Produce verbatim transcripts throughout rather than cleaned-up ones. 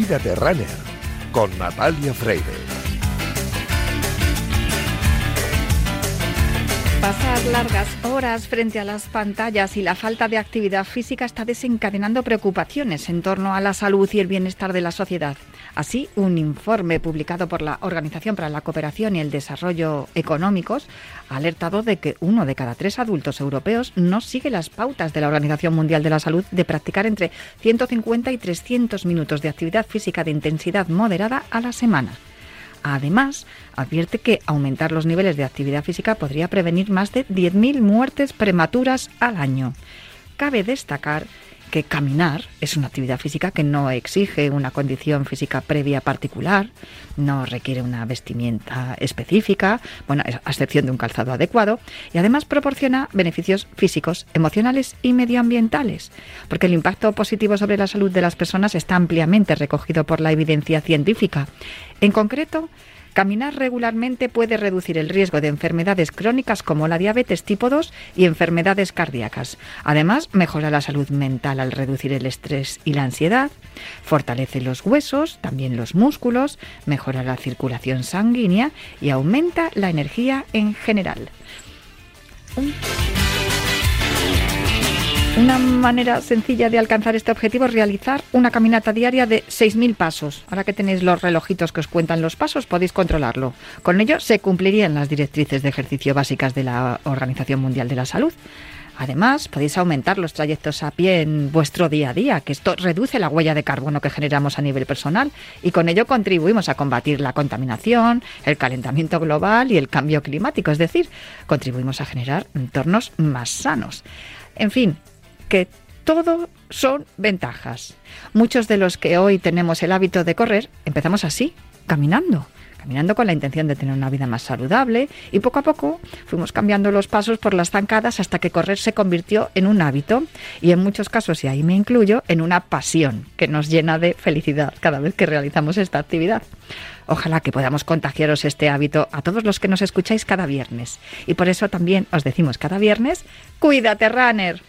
Cuídate Runner con Natalia Freire. Pasar largas horas frente a las pantallas y la falta de actividad física está desencadenando preocupaciones en torno a la salud y el bienestar de la sociedad. Así, un informe publicado por la Organización para la Cooperación y el Desarrollo Económicos ha alertado de que uno de cada tres adultos europeos no sigue las pautas de la Organización Mundial de la Salud de practicar entre ciento cincuenta y trescientos minutos de actividad física de intensidad moderada a la semana. Además, advierte que aumentar los niveles de actividad física podría prevenir más de diez mil muertes prematuras al año. Cabe destacar que caminar es una actividad física que no exige una condición física previa particular, no requiere una vestimenta específica, bueno, a excepción de un calzado adecuado, y además proporciona beneficios físicos, emocionales y medioambientales, porque el impacto positivo sobre la salud de las personas está ampliamente recogido por la evidencia científica. En concreto, caminar regularmente puede reducir el riesgo de enfermedades crónicas como la diabetes tipo dos y enfermedades cardíacas. Además, mejora la salud mental al reducir el estrés y la ansiedad, fortalece los huesos, también los músculos, mejora la circulación sanguínea y aumenta la energía en general. Una manera sencilla de alcanzar este objetivo es realizar una caminata diaria de seis mil pasos. Ahora que tenéis los relojitos que os cuentan los pasos, podéis controlarlo. Con ello se cumplirían las directrices de ejercicio básicas de la Organización Mundial de la Salud. Además, podéis aumentar los trayectos a pie en vuestro día a día, que esto reduce la huella de carbono que generamos a nivel personal y con ello contribuimos a combatir la contaminación, el calentamiento global y el cambio climático, es decir, contribuimos a generar entornos más sanos. En fin, que todo son ventajas. Muchos de los que hoy tenemos el hábito de correr empezamos así, caminando. Caminando con la intención de tener una vida más saludable y poco a poco fuimos cambiando los pasos por las zancadas hasta que correr se convirtió en un hábito y en muchos casos, y ahí me incluyo, en una pasión que nos llena de felicidad cada vez que realizamos esta actividad. Ojalá que podamos contagiaros este hábito a todos los que nos escucháis cada viernes. Y por eso también os decimos cada viernes, ¡Cuídate, Runner!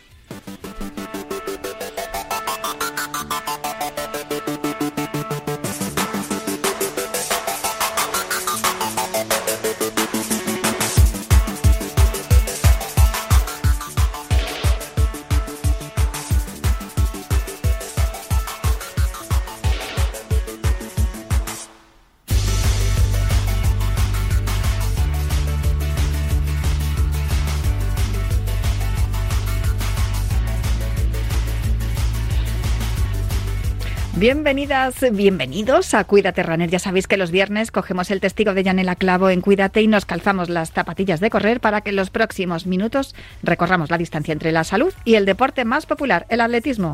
Bienvenidas, bienvenidos a Cuídate Runner. Ya sabéis que los viernes cogemos el testigo de Yanela Clavo en Cuídate y nos calzamos las zapatillas de correr para que en los próximos minutos recorramos la distancia entre la salud y el deporte más popular, el atletismo.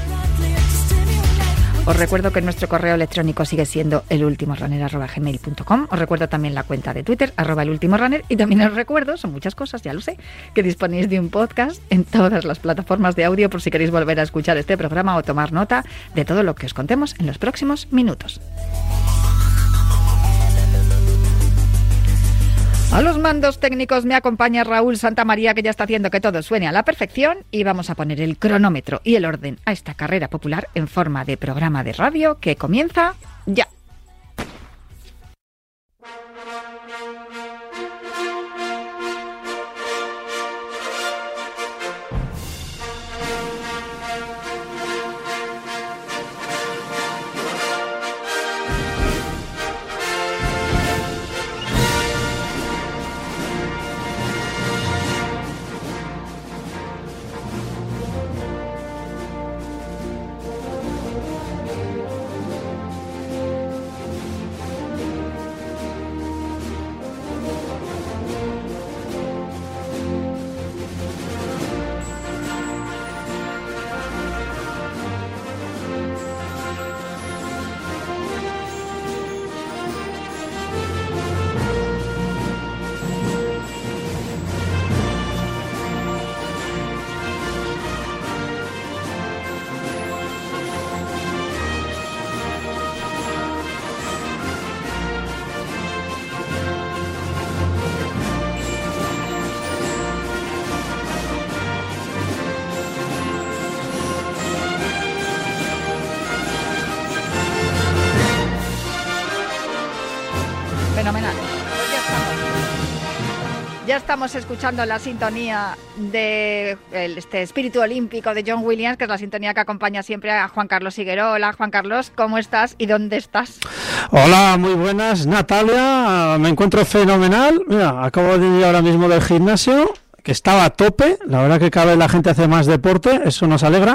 Os recuerdo que nuestro correo electrónico sigue siendo elultimorunner arroba gmail punto com. Os recuerdo también la cuenta de Twitter, arroba elultimorunner. Y también os recuerdo, son muchas cosas, ya lo sé, que disponéis de un podcast en todas las plataformas de audio por si queréis volver a escuchar este programa o tomar nota de todo lo que os contemos en los próximos minutos. A los mandos técnicos me acompaña Raúl Santamaría, que ya está haciendo que todo suene a la perfección, y vamos a poner el cronómetro y el orden a esta carrera popular en forma de programa de radio que comienza ya. estamos escuchando la sintonía de el, este espíritu olímpico de John Williams, que es la sintonía que acompaña siempre a Juan Carlos Higuero. Hola, Juan Carlos, ¿cómo estás y dónde estás? Hola, muy buenas, Natalia. Me encuentro fenomenal. Mira, acabo de ir ahora mismo del gimnasio, que estaba a tope. La verdad que cada vez la gente hace más deporte, eso nos alegra.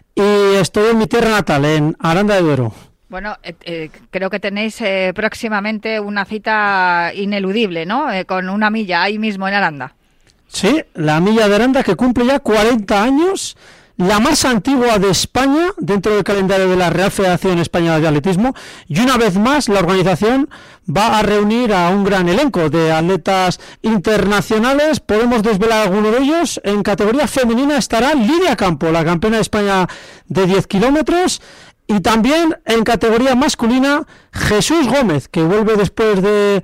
Y estoy en mi tierra natal, en Aranda de Duero. Bueno, eh, eh, creo que tenéis eh, próximamente una cita ineludible, ¿no? Eh, con una milla ahí mismo en Aranda. Sí, la milla de Aranda, que cumple ya cuarenta años, la más antigua de España dentro del calendario de la Real Federación Española de Atletismo, y una vez más la organización va a reunir a un gran elenco de atletas internacionales. Podemos desvelar alguno de ellos. En categoría femenina estará Lidia Campo, la campeona de España de diez kilómetros. Y también en categoría masculina, Jesús Gómez, que vuelve después de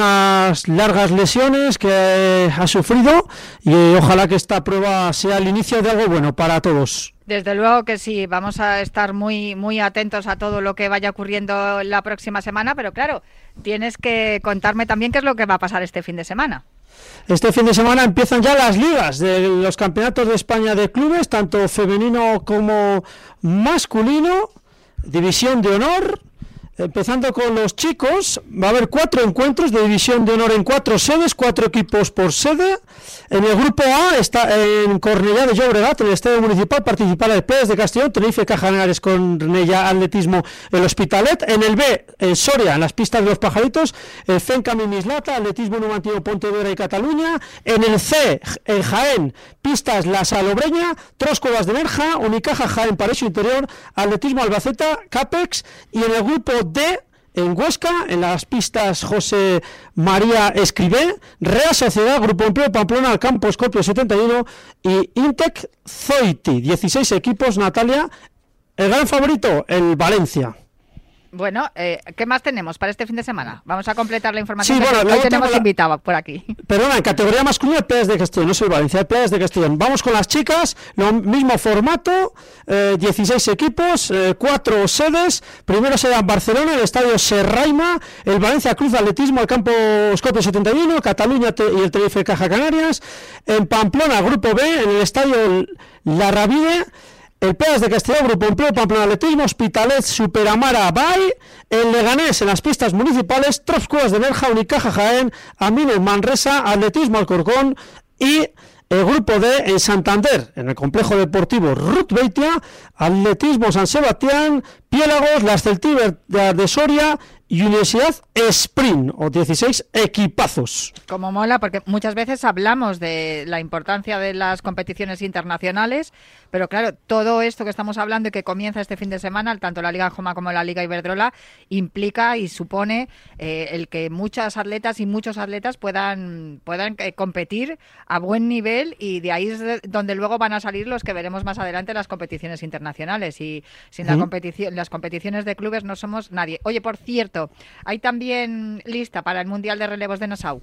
unas largas lesiones que ha sufrido, y ojalá que esta prueba sea el inicio de algo bueno para todos. Desde luego que sí, vamos a estar muy, muy atentos a todo lo que vaya ocurriendo la próxima semana, pero claro, tienes que contarme también qué es lo que va a pasar este fin de semana. Este fin de semana empiezan ya las ligas de los campeonatos de España de clubes, tanto femenino como masculino. División de honor, empezando con los chicos. Va a haber cuatro encuentros de división de honor en cuatro sedes, cuatro equipos por sede. En el grupo A está en Cornellá de Llobregat, en el Estadio Municipal, participará el P E S de Castellón, Tenerife, Caja Henares, Cornellá Atletismo, el Hospitalet. En el B, en Soria, en las pistas de los Pajaritos, el FENCAM Mislata, Atletismo Numantino, Pontevedra y Cataluña. En el C, en Jaén, pistas La Salobreña, Tros Cuevas de Nerja, Unicaja Jaén, Paraíso Interior, Atletismo Albaceta, Capex. Y en el grupo D, en Huesca, en las pistas José María Escribé, Real Sociedad, Grupo Empleo Pamplona, Campo Escopio setenta y uno y Intec Zoiti. dieciséis equipos, Natalia. El gran favorito, el Valencia. Bueno, eh, ¿qué más tenemos para este fin de semana? Vamos a completar la información. Sí, bueno, que hoy tenemos la... invitado por aquí. Perdona, en categoría masculina, el P E S de Castellón, no soy Valencia, el P E S de Castellón. Vamos con las chicas, lo mismo formato, eh, dieciséis equipos, eh, cuatro sedes. Primero será en Barcelona, el Estadio Serraima, el Valencia Cruz de Atletismo, el Campo Escopio setenta y uno, Cataluña y el Tenerife Caja Canarias. En Pamplona, Grupo B, en el Estadio La Rabide, el P E S de Castellón, Grupo Empleo Pamplona Atletismo, Hospitalet, Superamara Bay. En Leganés, en las pistas municipales, Tros Cuevas de Nerja, Unicaja Jaén, Amines Manresa, Atletismo Alcorcón. Y el Grupo D en Santander, en el Complejo Deportivo Ruth Beitia, Atletismo San Sebastián, Piélagos, las Celtiber de Soria y Universidad Sprint, o dieciséis equipazos. Como mola, porque muchas veces hablamos de la importancia de las competiciones internacionales, pero claro, todo esto que estamos hablando y que comienza este fin de semana, tanto la Liga Joma como la Liga Iberdrola, implica y supone eh, el que muchas atletas y muchos atletas puedan, puedan eh, competir a buen nivel, y de ahí es de donde luego van a salir los que veremos más adelante, las competiciones internacionales, y sin uh-huh. la competición, las competiciones de clubes no somos nadie. Oye, por cierto, hay también lista para el Mundial de Relevos de Nassau.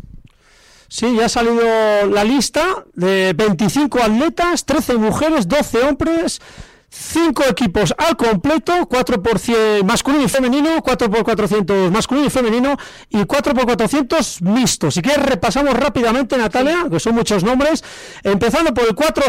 Sí, ya ha salido la lista de veinticinco atletas, trece mujeres, doce hombres, cinco equipos al completo, cuatro por cien masculino y femenino, cuatro por cuatrocientos masculino y femenino y cuatro por cuatrocientos mixtos. Si quieres repasamos rápidamente, Natalia, sí, que son muchos nombres. Empezando por el cuatro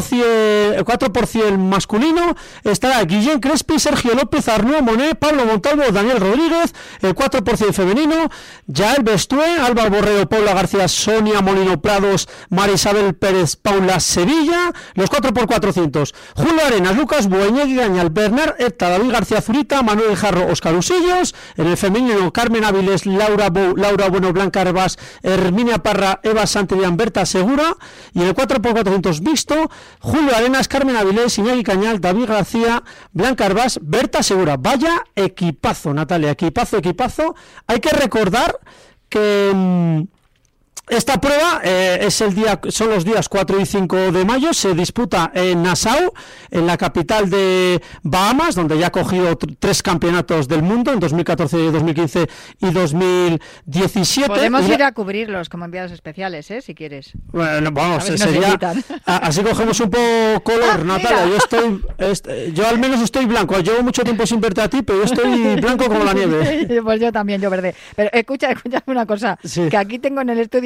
por cien masculino, estará Guillén Crespi, Sergio López, Arnaud Monet, Pablo Montalvo, Daniel Rodríguez. El cuatro por cien femenino, Yael Bestué, Alba Borrero, Paula García, Sonia Molino Prados, María Isabel Pérez, Paula Sevilla. Los cuatro por cuatrocientos, Julio Arenas, Lucas Bueña, Gañal, Bernard Erta, David García Zurita, Manuel Jarro, Óscar Usillos. En el femenino, Carmen Áviles, Laura Bou, Laura Bueno, Blanca Herbás, Herminia Parra, Eva Santillán, Berta Segura. Y en el cuatro por cuatrocientos mixto, Julio Arenas, Carmen Áviles, Iñaki Cañal, David García, Blanca Herbás, Berta Segura. Vaya equipazo, Natalia, equipazo, equipazo. Hay que recordar que mmm, esta prueba eh, es el día, son los días cuatro y cinco de mayo, se disputa en Nassau, en la capital de Bahamas, donde ya ha cogido t- tres campeonatos del mundo, en dos mil catorce, dos mil quince y dos mil diecisiete. Podemos y ir a cubrirlos como enviados especiales, ¿eh? Si quieres. Bueno, vamos, si sería, a, así cogemos un poco color, ah, Natalia. Yo estoy, est, yo al menos estoy blanco, llevo mucho tiempo sin verte a ti, pero yo estoy blanco como la nieve. Pues yo también, yo verde. Pero escucha, escúchame una cosa, sí, que aquí tengo en el estudio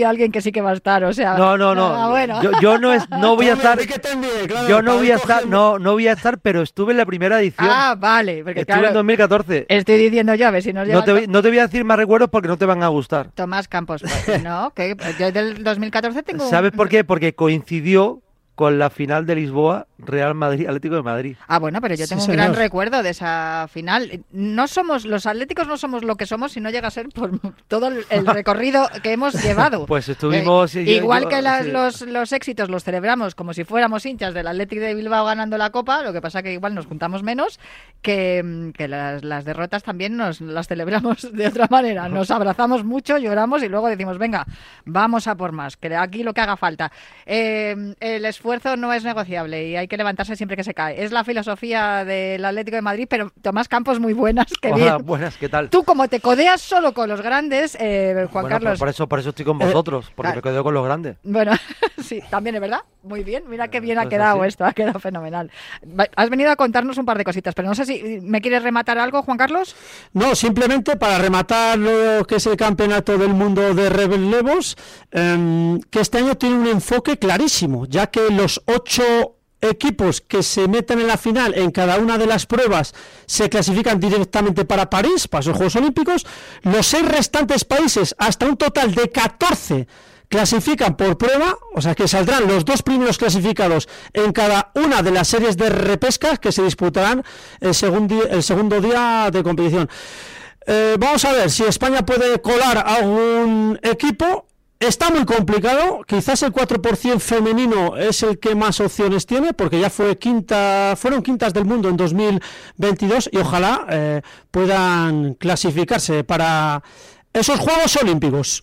alguien que sí que va a estar, o sea... No, no, no, ah, bueno. yo, yo no, es, no voy a estar... Claro, yo no voy a coger... estar, no, no voy a estar, pero estuve en la primera edición. Ah, vale, porque estuve claro, en dos mil catorce. Estoy diciendo yo, a ver si nos llega... No te, voy, no te voy a decir más recuerdos porque no te van a gustar. Tomás Campos, pues, no, que yo del dos mil catorce tengo... ¿Sabes por qué? Porque coincidió con la final de Lisboa, Real Madrid, Atlético de Madrid. Ah, bueno, pero yo tengo sí, un gran señor. recuerdo de esa final. No somos, los atléticos no somos lo que somos si no llega a ser por todo el, el recorrido que hemos llevado. Pues estuvimos... Eh, yo- igual yo- que las- sí. los, los éxitos los celebramos como si fuéramos hinchas del Athletic de Bilbao ganando la Copa, lo que pasa que igual nos juntamos menos, que, que las, las derrotas también nos las celebramos de otra manera. Nos abrazamos mucho, lloramos y luego decimos, venga, vamos a por más, que aquí lo que haga falta. Eh, el esfuerzo no es negociable y hay que levantarse siempre que se cae. Es la filosofía del Atlético de Madrid, pero Tomás Campos, muy buenas, qué Hola, bien. buenas, ¿qué tal? Tú, como te codeas solo con los grandes, eh, Juan Bueno, Carlos... pues por eso, por eso estoy con vosotros, porque claro. me quedo con los grandes. Bueno, sí, también es verdad. Muy bien, mira qué bien ha Pues quedado así. esto, ha quedado fenomenal. Va- Has venido a contarnos un par de cositas, pero no sé si me quieres rematar algo, Juan Carlos. No, simplemente para rematar lo que es el campeonato del mundo de relevos, eh, que este año tiene un enfoque clarísimo, ya que los ocho equipos que se meten en la final en cada una de las pruebas se clasifican directamente para París, para esos Juegos Olímpicos. Los seis restantes países, hasta un total de catorce, clasifican por prueba, o sea que saldrán los dos primeros clasificados en cada una de las series de repesca que se disputarán el, segundo el segundo día de competición. Eh, vamos a ver si España puede colar a algún equipo. Está muy complicado, quizás el cuatro por ciento femenino es el que más opciones tiene, porque ya fue quinta, fueron quintas del mundo en dos mil veintidós y ojalá eh, puedan clasificarse para esos Juegos Olímpicos.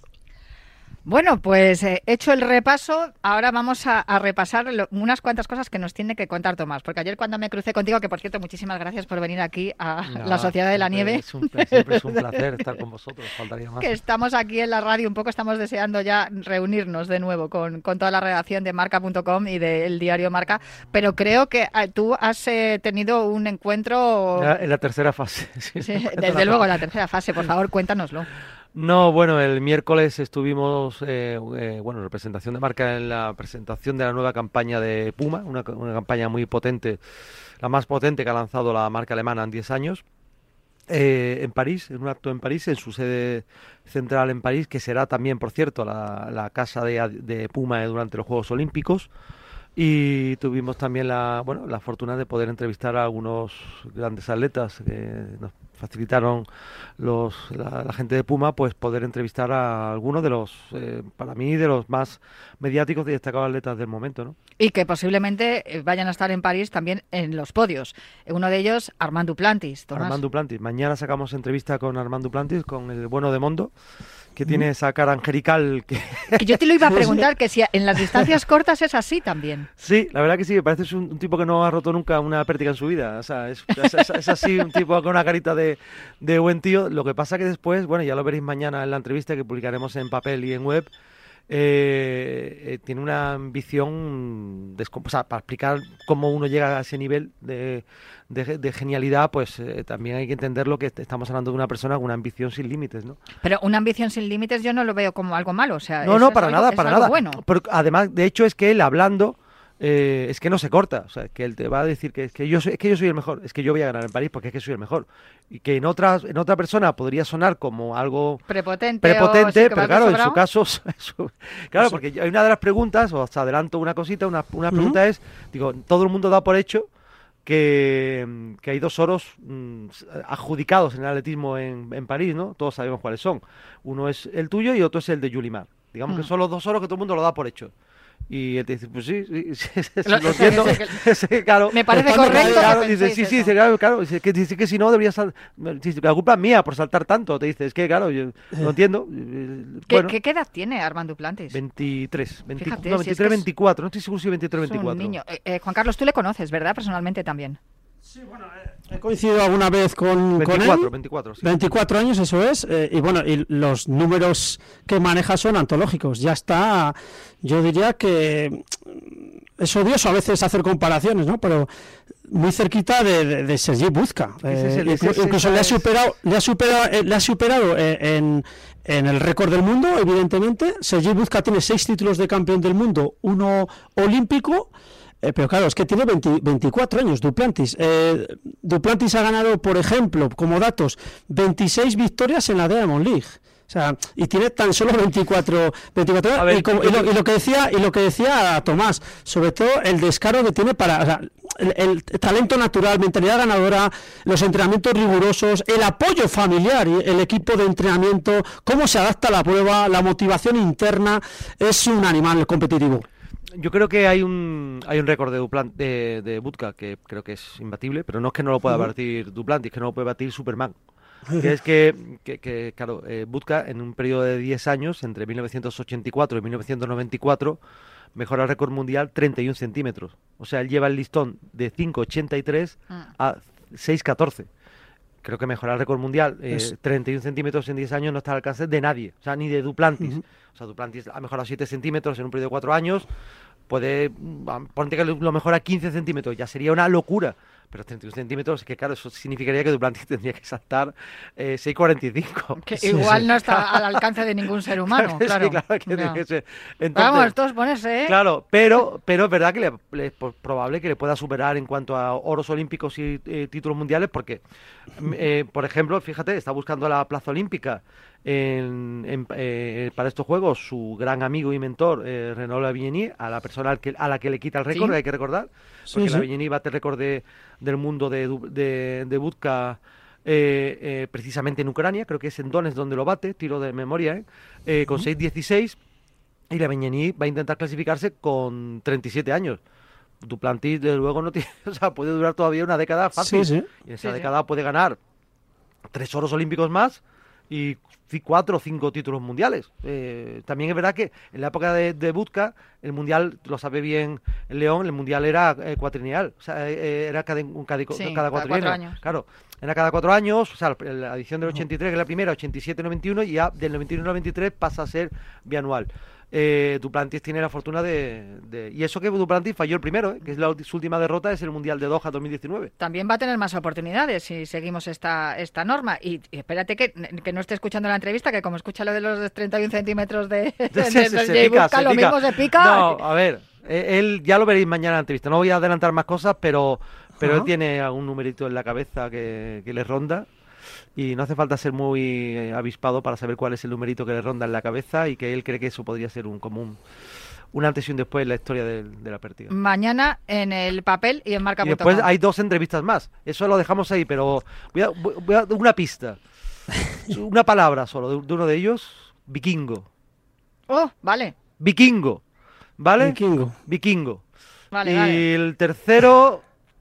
Bueno, pues eh, hecho el repaso, ahora vamos a, a repasar lo- unas cuantas cosas que nos tiene que contar Tomás, porque ayer cuando me crucé contigo, que por cierto, muchísimas gracias por venir aquí a Nada, la Sociedad de la siempre Nieve, Es un, pla- siempre es un placer estar con vosotros, faltaría más. que estamos aquí en la radio, un poco estamos deseando ya reunirnos de nuevo con, con toda la redacción de marca punto com y del diario Marca, pero creo que eh, tú has eh, tenido un encuentro... Ya en la tercera fase. sí, Sí, me encuentro desde la- luego, la tercera fase, por favor, cuéntanoslo. No, bueno, el miércoles estuvimos, eh, eh, bueno, representación de marca en la presentación de la nueva campaña de Puma, una, ca- una campaña muy potente, la más potente que ha lanzado la marca alemana en diez años, eh, en París, en un acto en París, en su sede central en París, que será también, por cierto, la, la casa de, de Puma durante los Juegos Olímpicos. Y tuvimos también la, bueno, la fortuna de poder entrevistar a algunos grandes atletas que nos facilitaron los, la, la gente de Puma, pues poder entrevistar a algunos de los, eh, para mí, de los más mediáticos y destacados atletas del momento, ¿no? Y que posiblemente eh, vayan a estar en París también en los podios. Uno de ellos, Armand Duplantis. Tomás. Armand Duplantis. Mañana sacamos entrevista con Armand Duplantis, con el bueno de Mondo, que tiene esa cara angelical que... Que yo te lo iba a preguntar, que si en las distancias cortas es así también. Sí, la verdad que sí, me parece es un, un tipo que no ha roto nunca una pértiga en su vida. O sea, es, es, es- es así, un tipo con una carita de, de buen tío. Lo que pasa que después, bueno, ya lo veréis mañana en la entrevista que publicaremos en papel y en web, eh, eh, tiene una ambición, descom- o sea, para explicar cómo uno llega a ese nivel de, de, de genialidad, pues eh, también hay que entender lo que estamos hablando de una persona con una ambición sin límites, ¿no? Pero una ambición sin límites yo no lo veo como algo malo. O sea, No, eso no, es para algo- nada, es para algo nada. bueno. Pero además, de hecho, es que él hablando, eh, es que no se corta. O sea, que él te va a decir que es que yo soy, es que yo soy el mejor, es que yo voy a ganar en París porque es que soy el mejor. Y que en otra, en otra persona podría sonar como algo Prepotente. o sí, prepotente, que pero vas claro, en sobrado. su caso, su- claro, porque hay una de las preguntas, os adelanto una cosita, una, una pregunta es, digo, todo el mundo da por hecho que, que hay dos oros mm, adjudicados en el atletismo en, en París, ¿no? Todos sabemos cuáles son. Uno es el tuyo y otro es el de Yulimar. Digamos Mm. que son los dos oros que todo el mundo lo da por hecho. Y él te dice, pues sí, sí, sí, sí, Lo- lo entiendo. que- Sí, claro. Me parece Estando correcto que claro, dice, penséis sí, sí, eso. dice, claro, claro. Dice que, dice que si no debería sal- dice, la culpa es mía por saltar tanto. Te dice, es que claro, yo lo entiendo. eh, ¿Qué, bueno, qué- qué edad tiene Armand Duplantis? veintitrés, veinte, Fíjate, no, si es veintitrés, que es- veinticuatro, no estoy seguro si veintitrés, Es un veinticuatro. niño. Eh, eh, Juan Carlos, tú le conoces, ¿verdad? Personalmente también. He coincidido alguna vez con, con veinticuatro, él. veinticuatro, sí. veinticuatro años, eso es. eh, y bueno, y los números que maneja son antológicos. Ya está, yo diría que mm, es odioso a veces hacer comparaciones, ¿no? Pero muy cerquita de, de, de Sergi Buzka. Eh, el, incluso incluso le ha superado, le ha superado, eh, le ha superado eh, en, en el récord del mundo, evidentemente. Sergi Buzka tiene seis títulos de campeón del mundo, uno olímpico. Eh, pero claro, es que tiene veinte, veinticuatro años Duplantis. Eh, Duplantis ha ganado, por ejemplo, como datos, veintiséis victorias en la Diamond League. O sea, y tiene tan solo veinticuatro, veinticuatro años. Ver, y, como, y, lo, y lo que decía y lo que decía Tomás, sobre todo el descaro que tiene para, o sea, el, el talento natural, mentalidad ganadora, los entrenamientos rigurosos, el apoyo familiar, el equipo de entrenamiento, cómo se adapta a la prueba, la motivación interna. Es un animal competitivo. Yo creo que hay un hay un récord de Duplan, de, de Buzka que creo que es imbatible, pero no es que no lo pueda batir Duplantis, que no lo puede batir Superman. Que es que, que, que claro, eh, Buzka en un periodo de diez años, entre mil novecientos ochenta y cuatro y mil novecientos noventa y cuatro, mejora el récord mundial treinta y un centímetros. O sea, él lleva el listón de cinco ochenta y tres a seis catorce. Creo que mejorar el récord mundial, eh, es... treinta y un centímetros en diez años no está al alcance de nadie, o sea, ni de Duplantis. Uh-huh. O sea, Duplantis ha mejorado siete centímetros en un periodo de cuatro años, puede, ponte que lo mejora quince centímetros, ya sería una locura. Pero treinta y un centímetros, que claro, eso significaría que Duplantis tendría que saltar eh, seis cuarenta y cinco. Que sí, igual sí. No está al alcance de ningún ser humano, claro. Sí, claro que tiene que ser. Entonces, vamos, todos ponerse, ¿eh? Claro, pero, pero es verdad que le, le, es probable que le pueda superar en cuanto a oros olímpicos y eh, títulos mundiales, porque, eh, por ejemplo, fíjate, está buscando la plaza olímpica en, en, eh, para estos Juegos su gran amigo y mentor, eh, Renaud Lavillenie, a la persona al que, a la que le quita el récord, ¿sí? Hay que recordar, porque sí, sí. Lavillenie bate el récord de, del mundo de, de, de Buzka eh, eh, precisamente en Ucrania, creo que es en Donetsk donde lo bate, tiro de memoria, ¿eh? Eh, con uh-huh. seis dieciséis, y Lavillenie va a intentar clasificarse con treinta y siete años. Duplantis, desde luego, no tiene, o sea, puede durar todavía una década fácil, sí, sí. Y en esa sí, década sí. puede ganar tres oros olímpicos más y cuatro o cinco títulos mundiales. Eh, también es verdad que en la época de, de Buzka, el mundial, lo sabe bien el León, el mundial era eh, cuatrienal, o sea, eh, era cada, un, cada, sí, cada, cuatro, cada cuatro años. Claro, era cada cuatro años, o sea, la edición del ochenta y tres, que es la primera, ochenta y siete noventa y uno, y ya del noventa y uno noventa y tres pasa a ser bianual. Eh, Duplantis tiene la fortuna de, de... Y eso que Duplantis falló el primero, ¿eh? Que es la su última derrota, es el Mundial de Doha dos mil diecinueve. También va a tener más oportunidades si seguimos esta esta norma. Y, y espérate que, que no esté escuchando la entrevista, que como escucha lo de los treinta y un centímetros de, de, se, de, se, de, se de pica, Buzka, se lo pica. mismo se pica. No, a ver, él ya lo veréis mañana en la entrevista. No voy a adelantar más cosas, pero, pero uh-huh. él tiene algún numerito en la cabeza que, que le ronda. Y no hace falta ser muy eh, avispado para saber cuál es el numerito que le ronda en la cabeza y que él cree que eso podría ser un común, un antes y un después en la historia de, de la Pértiga. Mañana en El Papel y en Marca punto com. Y después hay dos entrevistas más. Eso lo dejamos ahí, pero voy a, voy a una pista. Una palabra solo de, de uno de ellos. Vikingo. Oh, vale. Vikingo. ¿Vale? Vikingo. Vikingo. Vale, y vale. el tercero,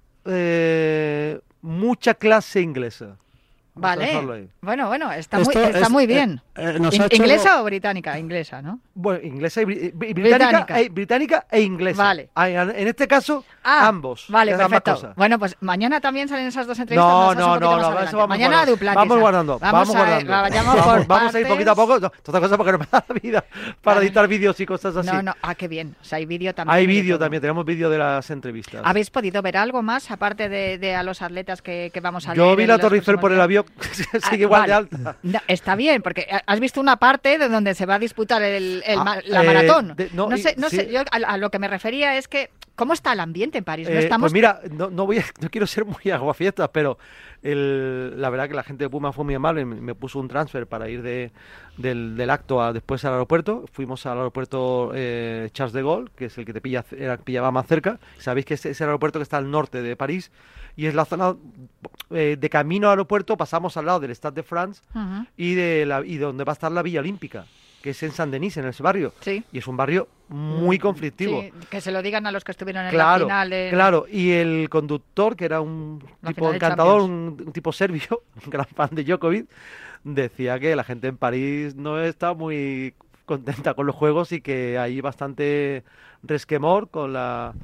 eh, mucha clase inglesa. Vale, bueno, bueno, está, Esto muy, está es, muy bien. Eh, eh, In, ¿Inglesa o británica? Inglesa, ¿no? Bueno, inglesa y br británica, británica. E, británica e inglesa. Vale. En este caso, ah, ambos. Vale, perfecto. Bueno, pues mañana también salen esas dos entrevistas. No, no, no, no, eso vamos mañana a Duplantis. Vamos guardando, vamos, vamos guardando. A, vayamos vamos, por vamos a ir poquito a poco. No, otra cosa porque no me da la vida para vale. editar vídeos y cosas así. No, no, ah, qué bien. O sea, hay vídeo también. Hay vídeo también, tenemos vídeo de las entrevistas. ¿Habéis podido ver algo más, aparte de, de a los atletas que, que vamos a ver? Yo vi la Torre Eiffel por el avión, sigue igual vale. de alta. No, está bien, porque has visto una parte de donde se va a disputar el, el, ah, la eh, maratón. De, no, no sé, no sí. sé yo a, a lo que me refería es que, ¿cómo está el ambiente en París? ¿No eh, estamos... Pues mira, no, no, voy a, no quiero ser muy aguafiestas, pero el, la verdad que la gente de Puma fue muy amable, me, me puso un transfer para ir de, del, del acto a, después al aeropuerto. Fuimos al aeropuerto eh, Charles de Gaulle, que es el que te pilla, era, pillaba más cerca. Sabéis que es, es el aeropuerto que está al norte de París, y es la zona eh, de camino al aeropuerto, pasamos al lado del Stade de France uh-huh. y de la, y de donde va a estar la Villa Olímpica, que es en Saint-Denis, en ese barrio. Sí. Y es un barrio muy conflictivo. Sí, que se lo digan a los que estuvieron en claro, la final. En... Claro, y el conductor, que era un la tipo encantador, un, un tipo serbio, un gran fan de Djokovic, decía que la gente en París no está muy contenta con los juegos y que hay bastante resquemor con la...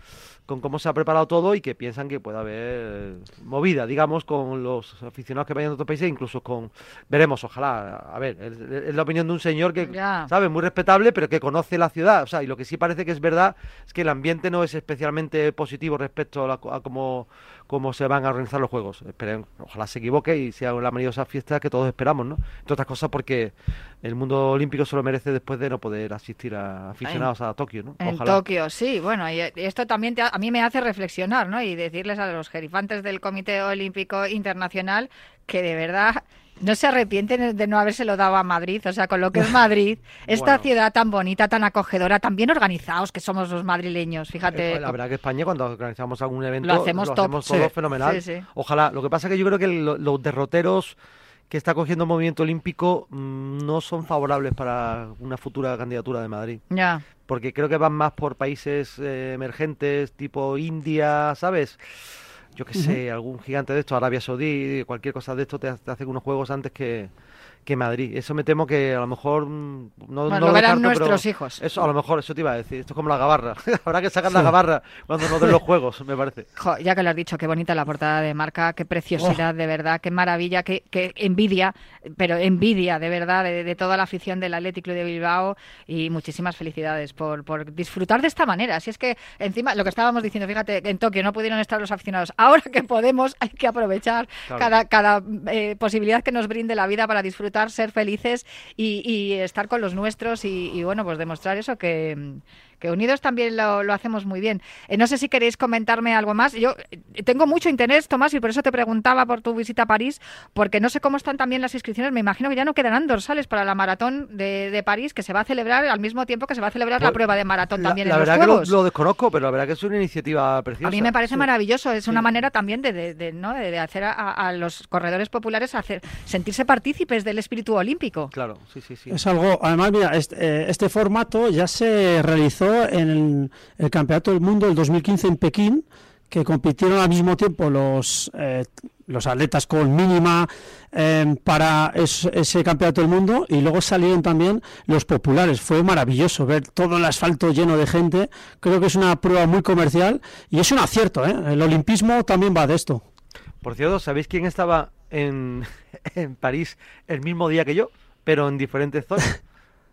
con cómo se ha preparado todo y que piensan que puede haber movida, digamos, con los aficionados que vayan de otros países, incluso con... Veremos, ojalá, a ver, es, es la opinión de un señor que, ya. ¿sabe? Muy respetable, pero que conoce la ciudad, o sea, y lo que sí parece que es verdad es que el ambiente no es especialmente positivo respecto a, la, a cómo, cómo se van a organizar los juegos. Esperen, ojalá se equivoque y sea la maravillosa fiesta que todos esperamos, ¿no? Entre otras cosas porque el mundo olímpico se lo merece después de no poder asistir a aficionados en, a Tokio, ¿no? En Ojalá. Tokio, sí, bueno, y esto también te, a mí me hace reflexionar, ¿no? Y decirles a los gerifantes del Comité Olímpico Internacional que de verdad no se arrepienten de no habérselo dado a Madrid, o sea, con lo que es Madrid, esta bueno. ciudad tan bonita, tan acogedora, tan bien organizados que somos los madrileños, fíjate. Eh, la verdad que España cuando organizamos algún evento lo hacemos, lo top. hacemos todo sí. fenomenal. Sí, sí. Ojalá, lo que pasa es que yo creo que lo, los derroteros que está cogiendo el movimiento olímpico mmm, no son favorables para una futura candidatura de Madrid. Ya. Porque creo que van más por países eh, emergentes tipo India, ¿sabes? Yo qué sé, uh-huh. algún gigante de esto, Arabia Saudí, cualquier cosa de esto te, te hace unos juegos antes que, que Madrid. Eso me temo que a lo mejor no, bueno, no lo lo verán descarto, nuestros pero hijos. Eso a lo mejor, eso te iba a decir. Esto es como la gabarra. Habrá que sacar sí. la gabarra cuando nos den los juegos, me parece. Jo, ya que lo has dicho, qué bonita la portada de Marca, qué preciosidad, oh. de verdad, qué maravilla, qué, qué envidia, pero envidia de verdad de, de toda la afición del Athletic Club de Bilbao y muchísimas felicidades por, por disfrutar de esta manera. Si es que encima, lo que estábamos diciendo, fíjate, en Tokio no pudieron estar los aficionados. Ahora que podemos, hay que aprovechar claro. cada, cada eh, posibilidad que nos brinde la vida para disfrutar, ser felices Y, y estar con los nuestros y, y bueno, pues demostrar eso, que, que unidos también lo, lo hacemos muy bien. Eh, no sé si queréis comentarme algo más. Yo eh, tengo mucho interés, Tomás, y por eso te preguntaba por tu visita a París, porque no sé cómo están también las inscripciones. Me imagino que ya no quedarán dorsales para la maratón de, de París, que se va a celebrar al mismo tiempo que se va a celebrar pues, la prueba de maratón la, también la en los Juegos. La verdad que lo, lo desconozco, pero la verdad que es una iniciativa preciosa. A mí me parece sí. maravilloso. Es sí. una manera también de, de, de, ¿no? de, de hacer a, a los corredores populares hacer sentirse partícipes del espíritu olímpico. Claro. Sí, sí, sí. Es algo, además, mira, este, este formato ya se realizó en el, el Campeonato del Mundo del dos mil quince en Pekín, que compitieron al mismo tiempo los eh, los atletas con mínima eh, para es, ese Campeonato del Mundo, y luego salieron también los populares. Fue maravilloso ver todo el asfalto lleno de gente. Creo que es una prueba muy comercial y es un acierto, ¿eh? El olimpismo también va de esto. Por cierto, ¿sabéis quién estaba en, en París el mismo día que yo? Pero en diferentes zonas.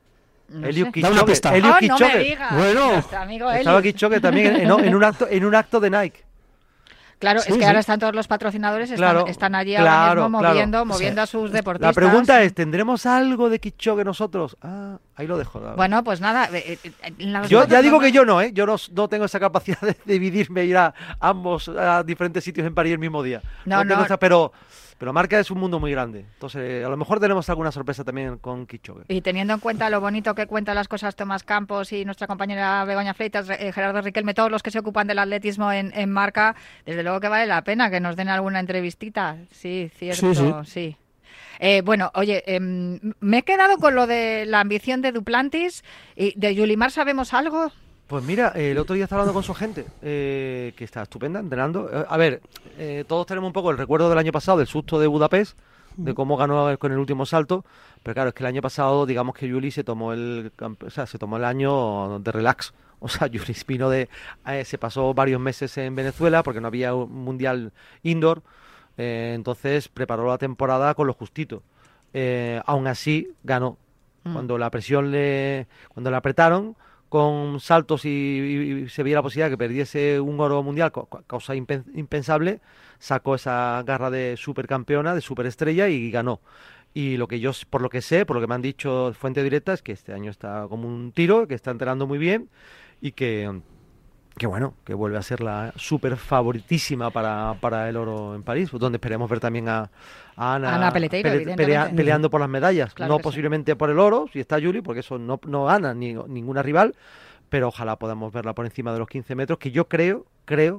No Eliud sé. Kipchoge. pista. Eliud Oh, Kipchoge. no me digas. Bueno. Nuestro amigo Estaba Eliud. Kipchoge también en, en, en un acto en un acto de Nike. Claro, Sí, es que sí. ahora están todos los patrocinadores, están, Claro, están allí claro, ahora mismo claro. moviendo, moviendo Sí. a sus deportistas. La pregunta es, ¿tendremos algo de Kipchoge nosotros? Ah, ahí lo dejo. la- Bueno, pues nada. eh, eh, en las Yo fotos ya digo no- que yo no, ¿eh? Yo no, no tengo esa capacidad de dividirme e ir a ambos a diferentes sitios en París el mismo día. No, tengo no. esa- pero, pero Marca es un mundo muy grande. Entonces, a lo mejor tenemos alguna sorpresa también con Kipchoge. Y teniendo en cuenta lo bonito que cuentan las cosas Tomás Campos y nuestra compañera Begoña Fleitas, eh, Gerardo Riquelme, todos los que se ocupan del atletismo en, en Marca, desde luego que vale la pena que nos den alguna entrevistita. Sí, cierto, Sí, sí. sí. Eh, bueno, oye, eh, me he quedado con lo de la ambición de Duplantis. Y ¿de Yulimar sabemos algo? Pues mira, eh, el otro día estaba hablando con su gente, eh, que está estupenda, entrenando. Eh, a ver, eh, todos tenemos un poco el recuerdo del año pasado, del susto de Budapest, de cómo ganó con el último salto, pero claro, es que el año pasado, digamos que Yuli se tomó el, campe- o sea, se tomó el año de relax. O sea, Yuli vino de, eh, se pasó varios meses en Venezuela porque no había un mundial indoor, eh, entonces preparó la temporada con lo justito. Eh, aún así ganó. Mm. Cuando la presión le, cuando le apretaron con saltos y, y- y se veía la posibilidad de que perdiese un oro mundial, co- co- causa impen- impensable, sacó esa garra de supercampeona, de superestrella y ganó. Y lo que yo, s- por lo que sé, por lo que me han dicho fuente directa, es que este año está como un tiro, que está entrenando muy bien y que, que bueno, que vuelve a ser la super favoritísima para, para el oro en París, donde esperemos ver también a, a Ana, Ana Peleteiro, evidentemente. peleando por las medallas, Claro no que sí. posiblemente por el oro, si está Yuli, porque eso no, no gana ni, ninguna rival, pero ojalá podamos verla por encima de los quince metros, que yo creo, creo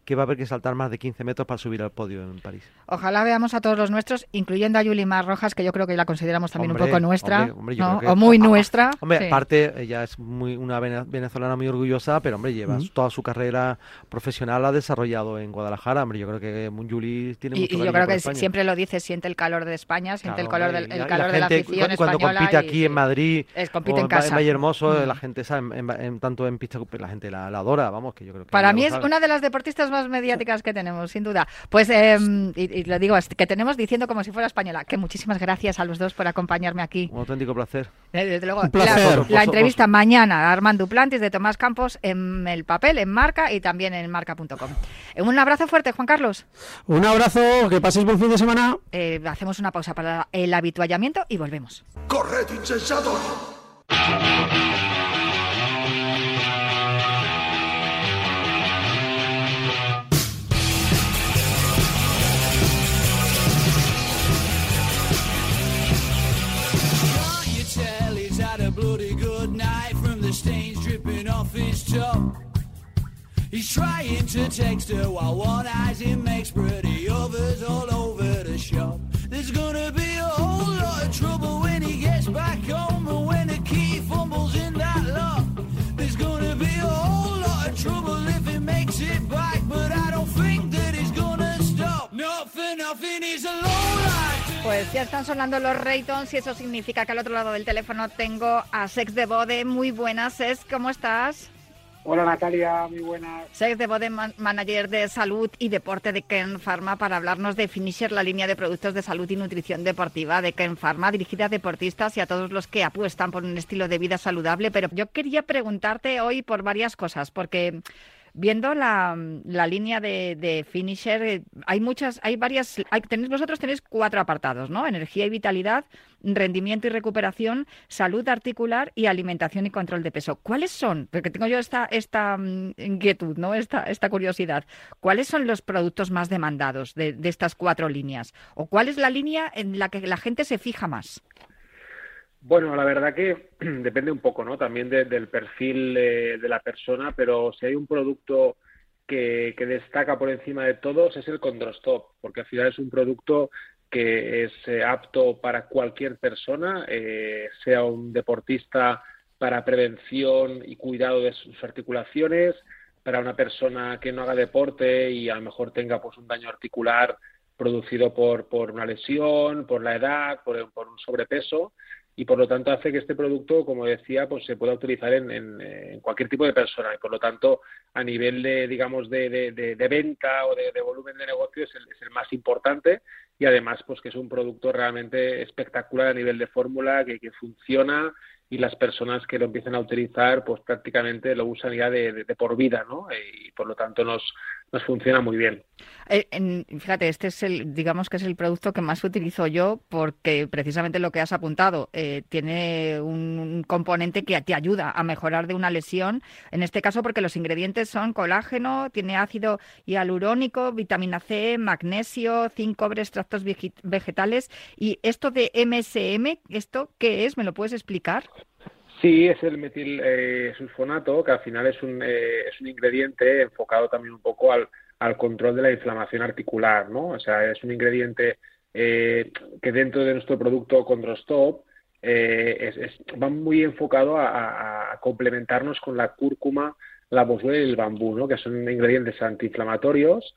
que va a haber que saltar más de quince metros para subir al podio en París. Ojalá veamos a todos los nuestros, incluyendo a Yulimar Rojas, que yo creo que la consideramos también Hombre, un poco nuestra, hombre, hombre, yo ¿no? creo que- o muy ah, nuestra. Hombre, Sí. aparte, ella es muy una vene- venezolana muy orgullosa, pero hombre, lleva Mm. toda su carrera profesional la ha desarrollado en Guadalajara. Hombre, yo creo que Yuli tiene Y, mucho y yo cariño creo por que España. siente lo dice, siente el calor de España, siente el Claro, calor, hombre, del, y el la- calor y de la gente, afición cu- cuando española. compite y- aquí sí. en Madrid Es, o compite en en, Va- en casa. Vallehermoso, Mm. la gente sabe, en, en- en- tanto en pista, la gente la, la adora, vamos, que yo creo que Para ella mí lo es sabe. una de las deportistas más mediáticas que tenemos, sin duda. Pues, eh, y, y lo digo, es que tenemos diciendo como si fuera española, que muchísimas gracias a los dos por acompañarme aquí. Un auténtico placer. Eh, Desde luego, Un placer. la, la entrevista Vosotros- mañana a Armand Duplantis de Tomás Campos en El Papel, en Marca y también en marca punto com. Un abrazo fuerte, Juan Carlos. Un abrazo, que paséis buen fin de semana. Eh, hacemos una pausa para el habituallamiento y volvemos. Corred insensatos! On your telly's had a bloody good night from the stains dripping off his top. He's trying to text her while one eye's him makes pretty others all over the shop. There's gonna be a whole lot of trouble when he gets back home and when the key fumbles in that lock. There's gonna be a whole lot of trouble if he makes it back, but I don't think that he's gonna stop. Not for nothing, he's a lowlife. Pues ya están sonando los Raytons y eso significa que al otro lado del teléfono tengo a Sex de Bode. Muy buenas, Sex, ¿cómo estás? Hola Natalia, muy buenas. Sex de Bode, man- manager de salud y deporte de Kern Pharma, para hablarnos de Finisher, la línea de productos de salud y nutrición deportiva de Kern Pharma, dirigida a deportistas y a todos los que apuestan por un estilo de vida saludable. Pero yo quería preguntarte hoy por varias cosas, porque viendo la, la línea de, de Finisher, eh, hay muchas, hay varias, hay, tenéis, vosotros tenéis cuatro apartados, ¿no? Energía y vitalidad, rendimiento y recuperación, salud articular y alimentación y control de peso. ¿Cuáles son? Porque tengo yo esta, esta mm, inquietud, ¿no? Esta, esta curiosidad. ¿Cuáles son los productos más demandados de, de estas cuatro líneas? ¿O cuál es la línea en la que la gente se fija más? Bueno, la verdad que depende un poco, ¿no? También de- del perfil eh, de la persona, pero si hay un producto que, que destaca por encima de todos es el Condrostop, porque al final es un producto que es eh, apto para cualquier persona, eh, sea un deportista para prevención y cuidado de sus articulaciones, para una persona que no haga deporte y a lo mejor tenga pues un daño articular producido por, por una lesión, por la edad, por, por un sobrepeso, y por lo tanto hace que este producto, como decía, pues se pueda utilizar en, en, en cualquier tipo de persona, y por lo tanto a nivel de, digamos, de, de, de, de venta o de, de volumen de negocio es el, es el más importante, y además pues que es un producto realmente espectacular a nivel de fórmula, que, que funciona, y las personas que lo empiezan a utilizar pues prácticamente lo usan ya de, de, de por vida, ¿no? Y por lo tanto nos, nos funciona muy bien. Eh, en- fíjate, este es el, digamos que es el producto que más utilizo yo, porque precisamente lo que has apuntado, eh, tiene un, un componente que te ayuda a mejorar de una lesión, en este caso porque los ingredientes son colágeno, tiene ácido hialurónico, vitamina C, magnesio, zinc, cobre, extractos vege- vegetales. Y esto de M S M, ¿esto qué es? ¿Me lo puedes explicar? Sí, es el metil eh, sulfonato, que al final es un, eh, es un ingrediente enfocado también un poco al, al control de la inflamación articular, ¿no? O sea, es un ingrediente eh, que dentro de nuestro producto Condrostop eh, es, es, va muy enfocado a, a, a complementarnos con la cúrcuma, la boswellia y el bambú, ¿no? Que son ingredientes antiinflamatorios.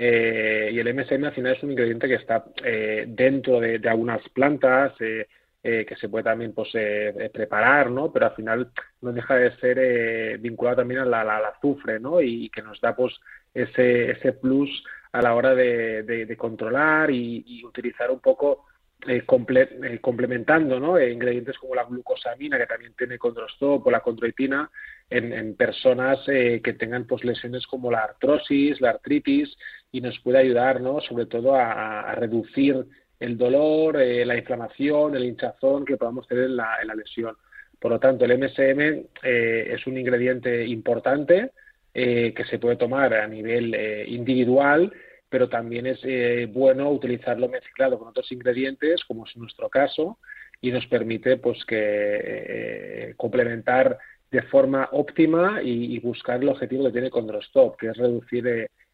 Eh, y el M S M al final es un ingrediente que está eh, dentro de, de algunas plantas, eh, eh, que se puede también pues eh, preparar, ¿no? Pero al final no deja de ser eh, vinculado también a la, la, al azufre, ¿no? Y, y que nos da pues ese, ese plus a la hora de, de, de controlar y, y utilizar un poco eh, comple eh, complementando, ¿no? Eh, ingredientes como la glucosamina, que también tiene Condrostop, o la condroitina en, en personas eh, que tengan pues lesiones como la artrosis, la artritis, y nos puede ayudar, ¿no? Sobre todo a, a reducir el dolor, eh, la inflamación, el hinchazón que podamos tener en la, en la lesión. Por lo tanto, el M S M eh, es un ingrediente importante eh, que se puede tomar a nivel eh, individual, pero también es eh, bueno utilizarlo mezclado con otros ingredientes, como es nuestro caso, y nos permite pues que eh, complementar de forma óptima y, y buscar el objetivo que tiene Condrostop, que es reducir eh,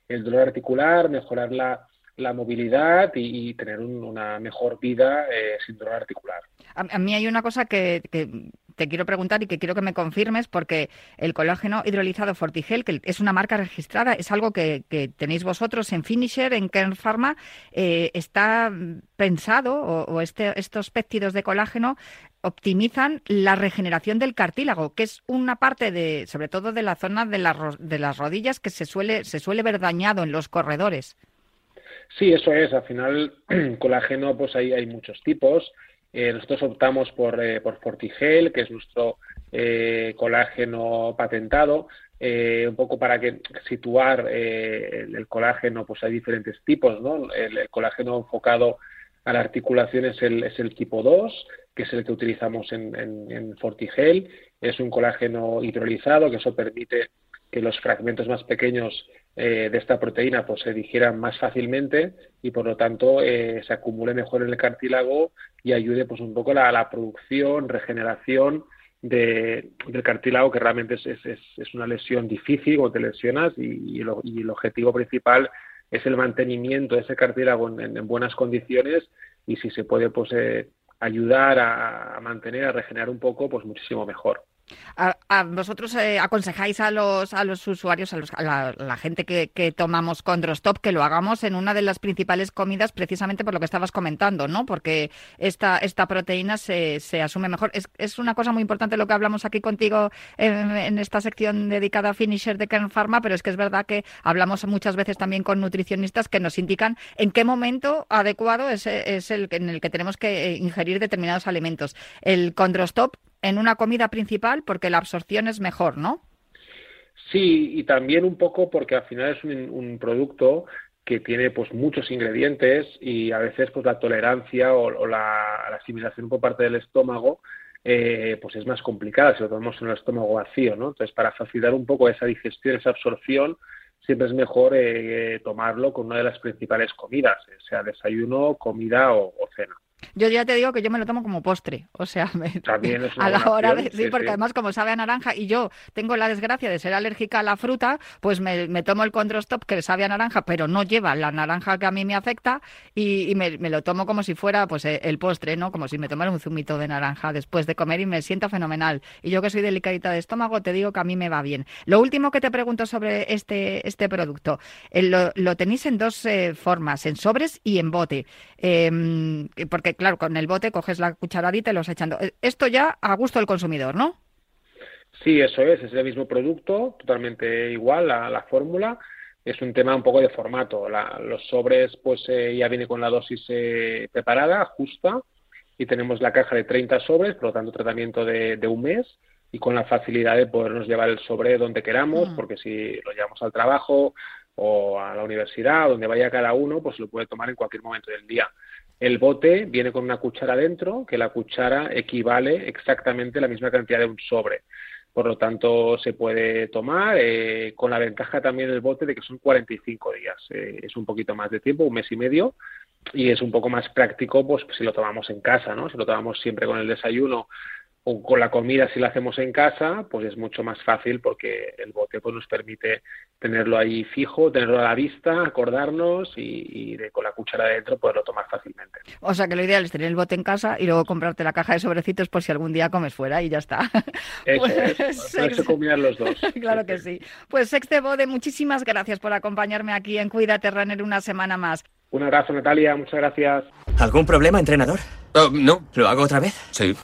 el dolor articular, mejorar la, la movilidad y, y tener un, una mejor vida eh, sin dolor articular. A, a mí hay una cosa que, que te quiero preguntar y que quiero que me confirmes, porque el colágeno hidrolizado Fortigel, que es una marca registrada, es algo que, que tenéis vosotros en Finisher, en Kern Pharma, eh, está pensado, o, o este, estos péptidos de colágeno optimizan la regeneración del cartílago, que es una parte de, sobre todo de la zona de, la, de las rodillas, que se suele, se suele ver dañado en los corredores. Sí, eso es. Al final, colágeno, pues hay, hay muchos tipos. Eh, nosotros optamos por, eh, por Fortigel, que es nuestro eh, colágeno patentado. Eh, un poco para que situar eh, el, el colágeno, pues hay diferentes tipos, ¿no? El, el colágeno enfocado a la articulación es el, es el tipo dos, que es el que utilizamos en, en, en Fortigel. Es un colágeno hidrolizado, que eso permite que los fragmentos más pequeños eh, de esta proteína pues se digieran más fácilmente y por lo tanto eh, se acumule mejor en el cartílago y ayude pues un poco a la, la producción, regeneración de, del cartílago, que realmente es, es, es una lesión difícil cuando te lesionas y, y, lo, y el objetivo principal es el mantenimiento de ese cartílago en, en buenas condiciones y si se puede pues eh, ayudar a, a mantener, a regenerar un poco, pues muchísimo mejor. A, a vosotros eh, aconsejáis a los a los usuarios, a, los, a la, la gente que, que tomamos Chondrostop, que lo hagamos en una de las principales comidas, precisamente por lo que estabas comentando, ¿no? Porque esta esta proteína se, se asume mejor. Es, es una cosa muy importante lo que hablamos aquí contigo en, en esta sección dedicada a Finisher de Kern Pharma, pero es que es verdad que hablamos muchas veces también con nutricionistas que nos indican en qué momento adecuado es, es el en el que tenemos que ingerir determinados alimentos. El Chondrostop en una comida principal porque la absorción es mejor, ¿no? Sí, y también un poco porque al final es un, un producto que tiene pues muchos ingredientes y a veces pues la tolerancia o, o la, la asimilación por parte del estómago eh, pues es más complicada si lo tomamos en el estómago vacío, ¿no? Entonces, para facilitar un poco esa digestión, esa absorción, siempre es mejor eh, tomarlo con una de las principales comidas, sea desayuno, comida o, o cena. Yo ya te digo que yo me lo tomo como postre, o sea, me, también es una a la hora de, sí, sí, porque sí. además como sabe a naranja y yo tengo la desgracia de ser alérgica a la fruta, pues me, me tomo el Chondrostop que sabe a naranja, pero no lleva la naranja que a mí me afecta y, y me, me lo tomo como si fuera pues el postre, ¿no? Como si me tomara un zumito de naranja después de comer y me siento fenomenal. Y yo que soy delicadita de estómago te digo que a mí me va bien. Lo último que te pregunto sobre este este producto, eh, lo, lo tenéis en dos eh, formas, en sobres y en bote, eh, porque claro, con el bote coges la cucharadita y los echando. Esto ya a gusto del consumidor, ¿no? Sí, eso es, es el mismo producto, totalmente igual la, la fórmula. Es un tema un poco de formato. La, los sobres pues eh, ya viene con la dosis eh, preparada, justa, y tenemos la caja de treinta sobres, por lo tanto tratamiento de, de un mes, y con la facilidad de podernos llevar el sobre donde queramos, mm. porque si lo llevamos al trabajo o a la universidad, donde vaya cada uno, pues lo puede tomar en cualquier momento del día. El bote viene con una cuchara dentro, que la cuchara equivale exactamente a la misma cantidad de un sobre. Por lo tanto, se puede tomar eh, con la ventaja también del bote de que son cuarenta y cinco días. Eh, es un poquito más de tiempo, un mes y medio, y es un poco más práctico pues si lo tomamos en casa, ¿no? Si lo tomamos siempre con el desayuno o con la comida, si la hacemos en casa, pues es mucho más fácil porque el bote pues nos permite tenerlo ahí fijo, tenerlo a la vista, acordarnos y, y de, con la cuchara dentro poderlo tomar fácilmente. O sea que lo ideal es tener el bote en casa y luego comprarte la caja de sobrecitos por si algún día comes fuera y ya está. Eso pues, es, hay que combinar los dos. Claro sí, que sí. sí. Pues Sexte Bode, muchísimas gracias por acompañarme aquí en Cuídate Runner una semana más. Un abrazo, Natalia, muchas gracias. ¿Algún problema, entrenador? Uh, no. ¿Lo hago otra vez? Sí.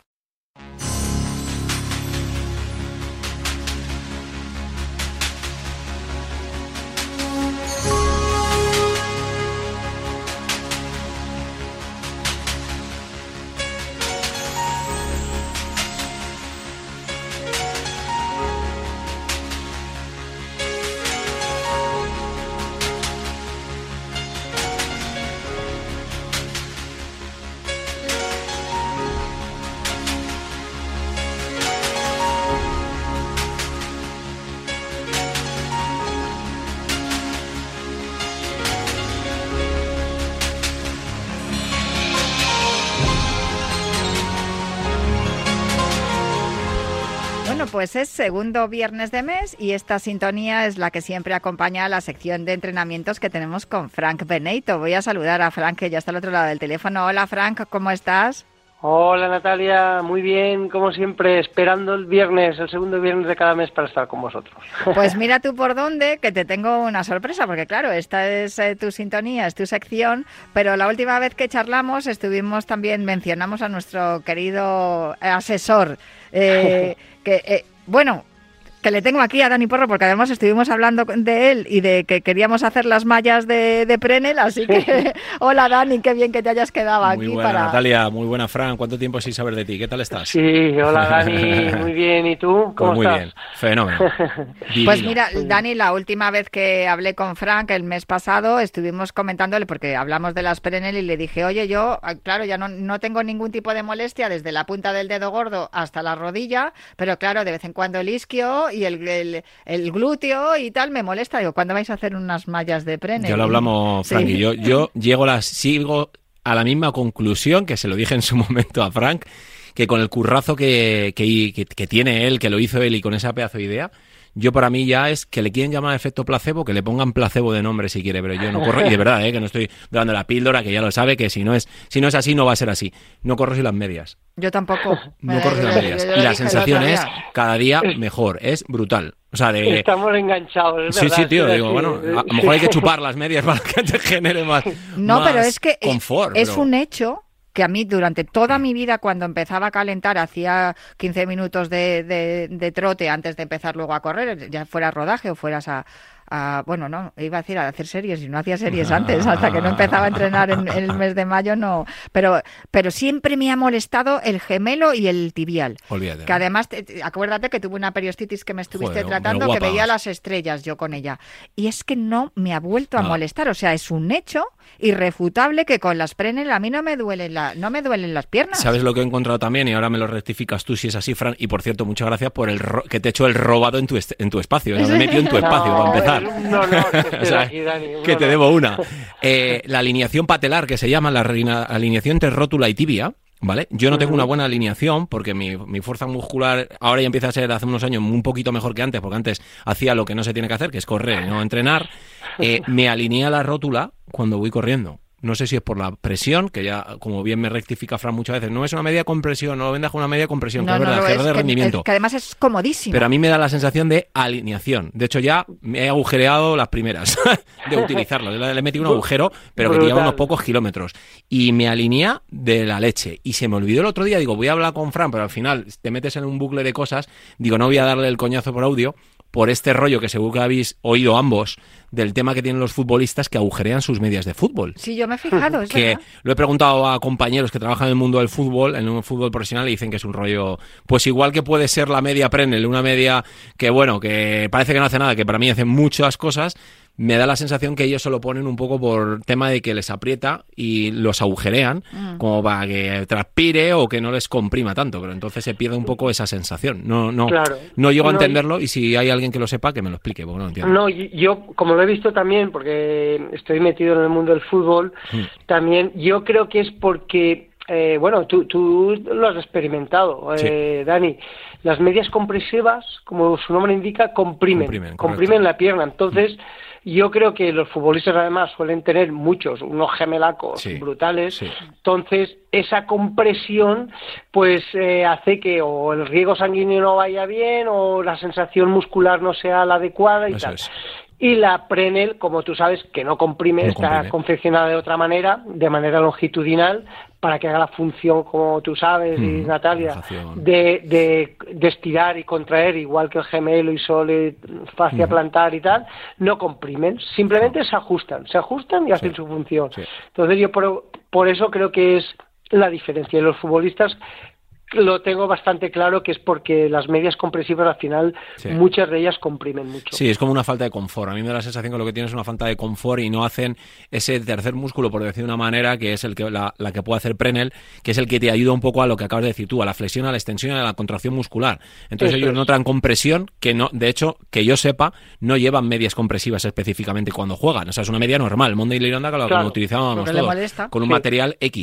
pues es segundo viernes de mes y esta sintonía es la que siempre acompaña a la sección de entrenamientos que tenemos con Frank Beneito. Voy a saludar a Frank, que ya está al otro lado del teléfono. Hola, Frank, ¿cómo estás? Hola, Natalia, muy bien, como siempre, esperando el viernes, el segundo viernes de cada mes para estar con vosotros. Pues mira tú por dónde, que te tengo una sorpresa, porque claro, esta es eh, tu sintonía, es tu sección, pero la última vez que charlamos estuvimos también, mencionamos a nuestro querido asesor, eh, que, eh, bueno... que le tengo aquí a Dani Porro, porque además estuvimos hablando de él y de que queríamos hacer las mallas de, de Prenel, así que hola Dani, qué bien que te hayas quedado aquí. Muy buena para... Natalia, muy buena Fran, ¿cuánto tiempo sin saber de ti? ¿Qué tal estás? Sí, hola Dani, muy bien, ¿y tú? ¿Cómo pues muy estás? bien, fenómeno. Pues mira, Dani, la última vez que hablé con Frank, el mes pasado, estuvimos comentándole, porque hablamos de las Prenel y le dije, oye, yo, claro, ya no, no tengo ningún tipo de molestia desde la punta del dedo gordo hasta la rodilla, pero claro, de vez en cuando el isquio y el, el, el glúteo y tal me molesta. Digo, ¿cuándo vais a hacer unas mallas de Prenel? Ya lo hablamos, Frank, sí. y yo, yo llego las, sigo a la misma conclusión, que se lo dije en su momento a Frank, que con el currazo que, que, que, que tiene él, que lo hizo él y con esa pedazo de idea, yo para mí ya es que le quieren llamar efecto placebo, que le pongan placebo de nombre si quiere, pero yo no corro, y de verdad, ¿eh? que no estoy dando la píldora, que ya lo sabe, que si no es si no es así, no va a ser así. No corro sin las medias. Yo tampoco. No corro sin las medias. Y la sensación es cada día mejor, es brutal. O sea, de... Estamos enganchados, es Sí, verdad, sí, tío, es digo, bueno, a lo mejor hay que chupar las medias para que te genere más No, más pero es que confort, es pero... un hecho que a mí durante toda mi vida, cuando empezaba a calentar, hacía quince minutos de, de, de trote antes de empezar luego a correr, ya fuera rodaje o fueras a, a... Bueno, no, iba a decir a hacer series y no hacía series antes, hasta que no empezaba a entrenar en, en el mes de mayo, no. Pero pero siempre me ha molestado el gemelo y el tibial. Olvídate. Que además, te, acuérdate que tuve una periostitis que me estuviste Joder, tratando, que veía las estrellas yo con ella. Y es que no me ha vuelto a Nada. molestar, o sea, es un hecho irrefutable que con las Prenel a mí no me duelen la, no me duelen las piernas. ¿Sabes lo que he encontrado también? Y ahora me lo rectificas tú si es así, Fran. Y por cierto, muchas gracias por el ro- que te he hecho el robado en tu, est- en tu espacio. ¿eh? Me he metido en tu espacio, No, para empezar. un honor que estés O sea, aquí, Dani, un que te honor. debo una. Eh, la alineación patelar, que se llama la reina- alineación entre rótula y tibia, ¿vale? Yo no tengo una buena alineación porque mi, mi fuerza muscular ahora ya empieza a ser, hace unos años, un poquito mejor que antes, porque antes hacía lo que no se tiene que hacer, que es correr y no entrenar. Eh, me alinea la rótula cuando voy corriendo. No sé si es por la presión, que ya, como bien me rectifica Fran muchas veces, no es una media compresión, no lo vendas con una media compresión, que es verdad, lo que es, es de que- rendimiento. que además es comodísimo. Pero a mí me da la sensación de alineación. De hecho, ya me he agujereado las primeras de utilizarlo. Le he metido un agujero, pero que te lleva unos pocos kilómetros. Y me alinea de la leche. Y se me olvidó el otro día, digo, voy a hablar con Fran, pero al final te metes en un bucle de cosas. Digo, no voy a darle el coñazo por audio, por este rollo que seguro que habéis oído ambos, del tema que tienen los futbolistas que agujerean sus medias de fútbol. Sí, yo me he fijado, es Que verdad. lo he preguntado a compañeros que trabajan en el mundo del fútbol, en un fútbol profesional, y dicen que es un rollo, pues igual que puede ser la media Prenel, una media que bueno, que parece que no hace nada, que para mí hace muchas cosas. Me da la sensación que ellos se lo ponen un poco por tema de que les aprieta y los agujerean, mm. como para que transpire o que no les comprima tanto, pero entonces se pierde un poco esa sensación. No no Claro. no llego a No, entenderlo, y si hay alguien que lo sepa, que me lo explique, porque no lo entiendo. No, y- yo, como lo he visto también, porque estoy metido en el mundo del fútbol, Mm. también yo creo que es porque, eh, bueno, tú, tú lo has experimentado, eh, Dani, las medias compresivas, como su nombre indica, comprimen, Comprimen, comprimen, correcto. la pierna. Entonces, yo creo que los futbolistas además suelen tener muchos, unos gemelacos Sí, brutales. sí. Entonces, esa compresión pues eh, hace que o el riego sanguíneo no vaya bien o la sensación muscular no sea la adecuada y Eso tal. es. Y la Prenel, como tú sabes, que no comprime, No está comprime. confeccionada de otra manera, de manera longitudinal, para que haga la función, como tú sabes, y Mm, Natalia, relajación. de, de, de estirar y contraer, igual que el gemelo y sole, fascia plantar y tal, no comprimen, simplemente se ajustan, se ajustan y hacen Sí. su función. Sí. Entonces yo por, por eso creo que es la diferencia. Y los futbolistas lo tengo bastante claro, que es porque las medias compresivas al final, Sí. muchas de ellas comprimen mucho. Sí, es como una falta de confort. A mí me da la sensación que lo que tiene es una falta de confort y no hacen ese tercer músculo, por decir de una manera, que es el que la, la que puede hacer Prenel, que es el que te ayuda un poco a lo que acabas de decir tú, a la flexión, a la extensión y a la contracción muscular. Entonces Eso ellos es. no traen compresión, que no, de hecho, que yo sepa, no llevan medias compresivas específicamente cuando juegan. O sea, es una media normal, Monday Lironda, que lo Claro, como utilizábamos porque le todos, molesta. con un Sí. material X.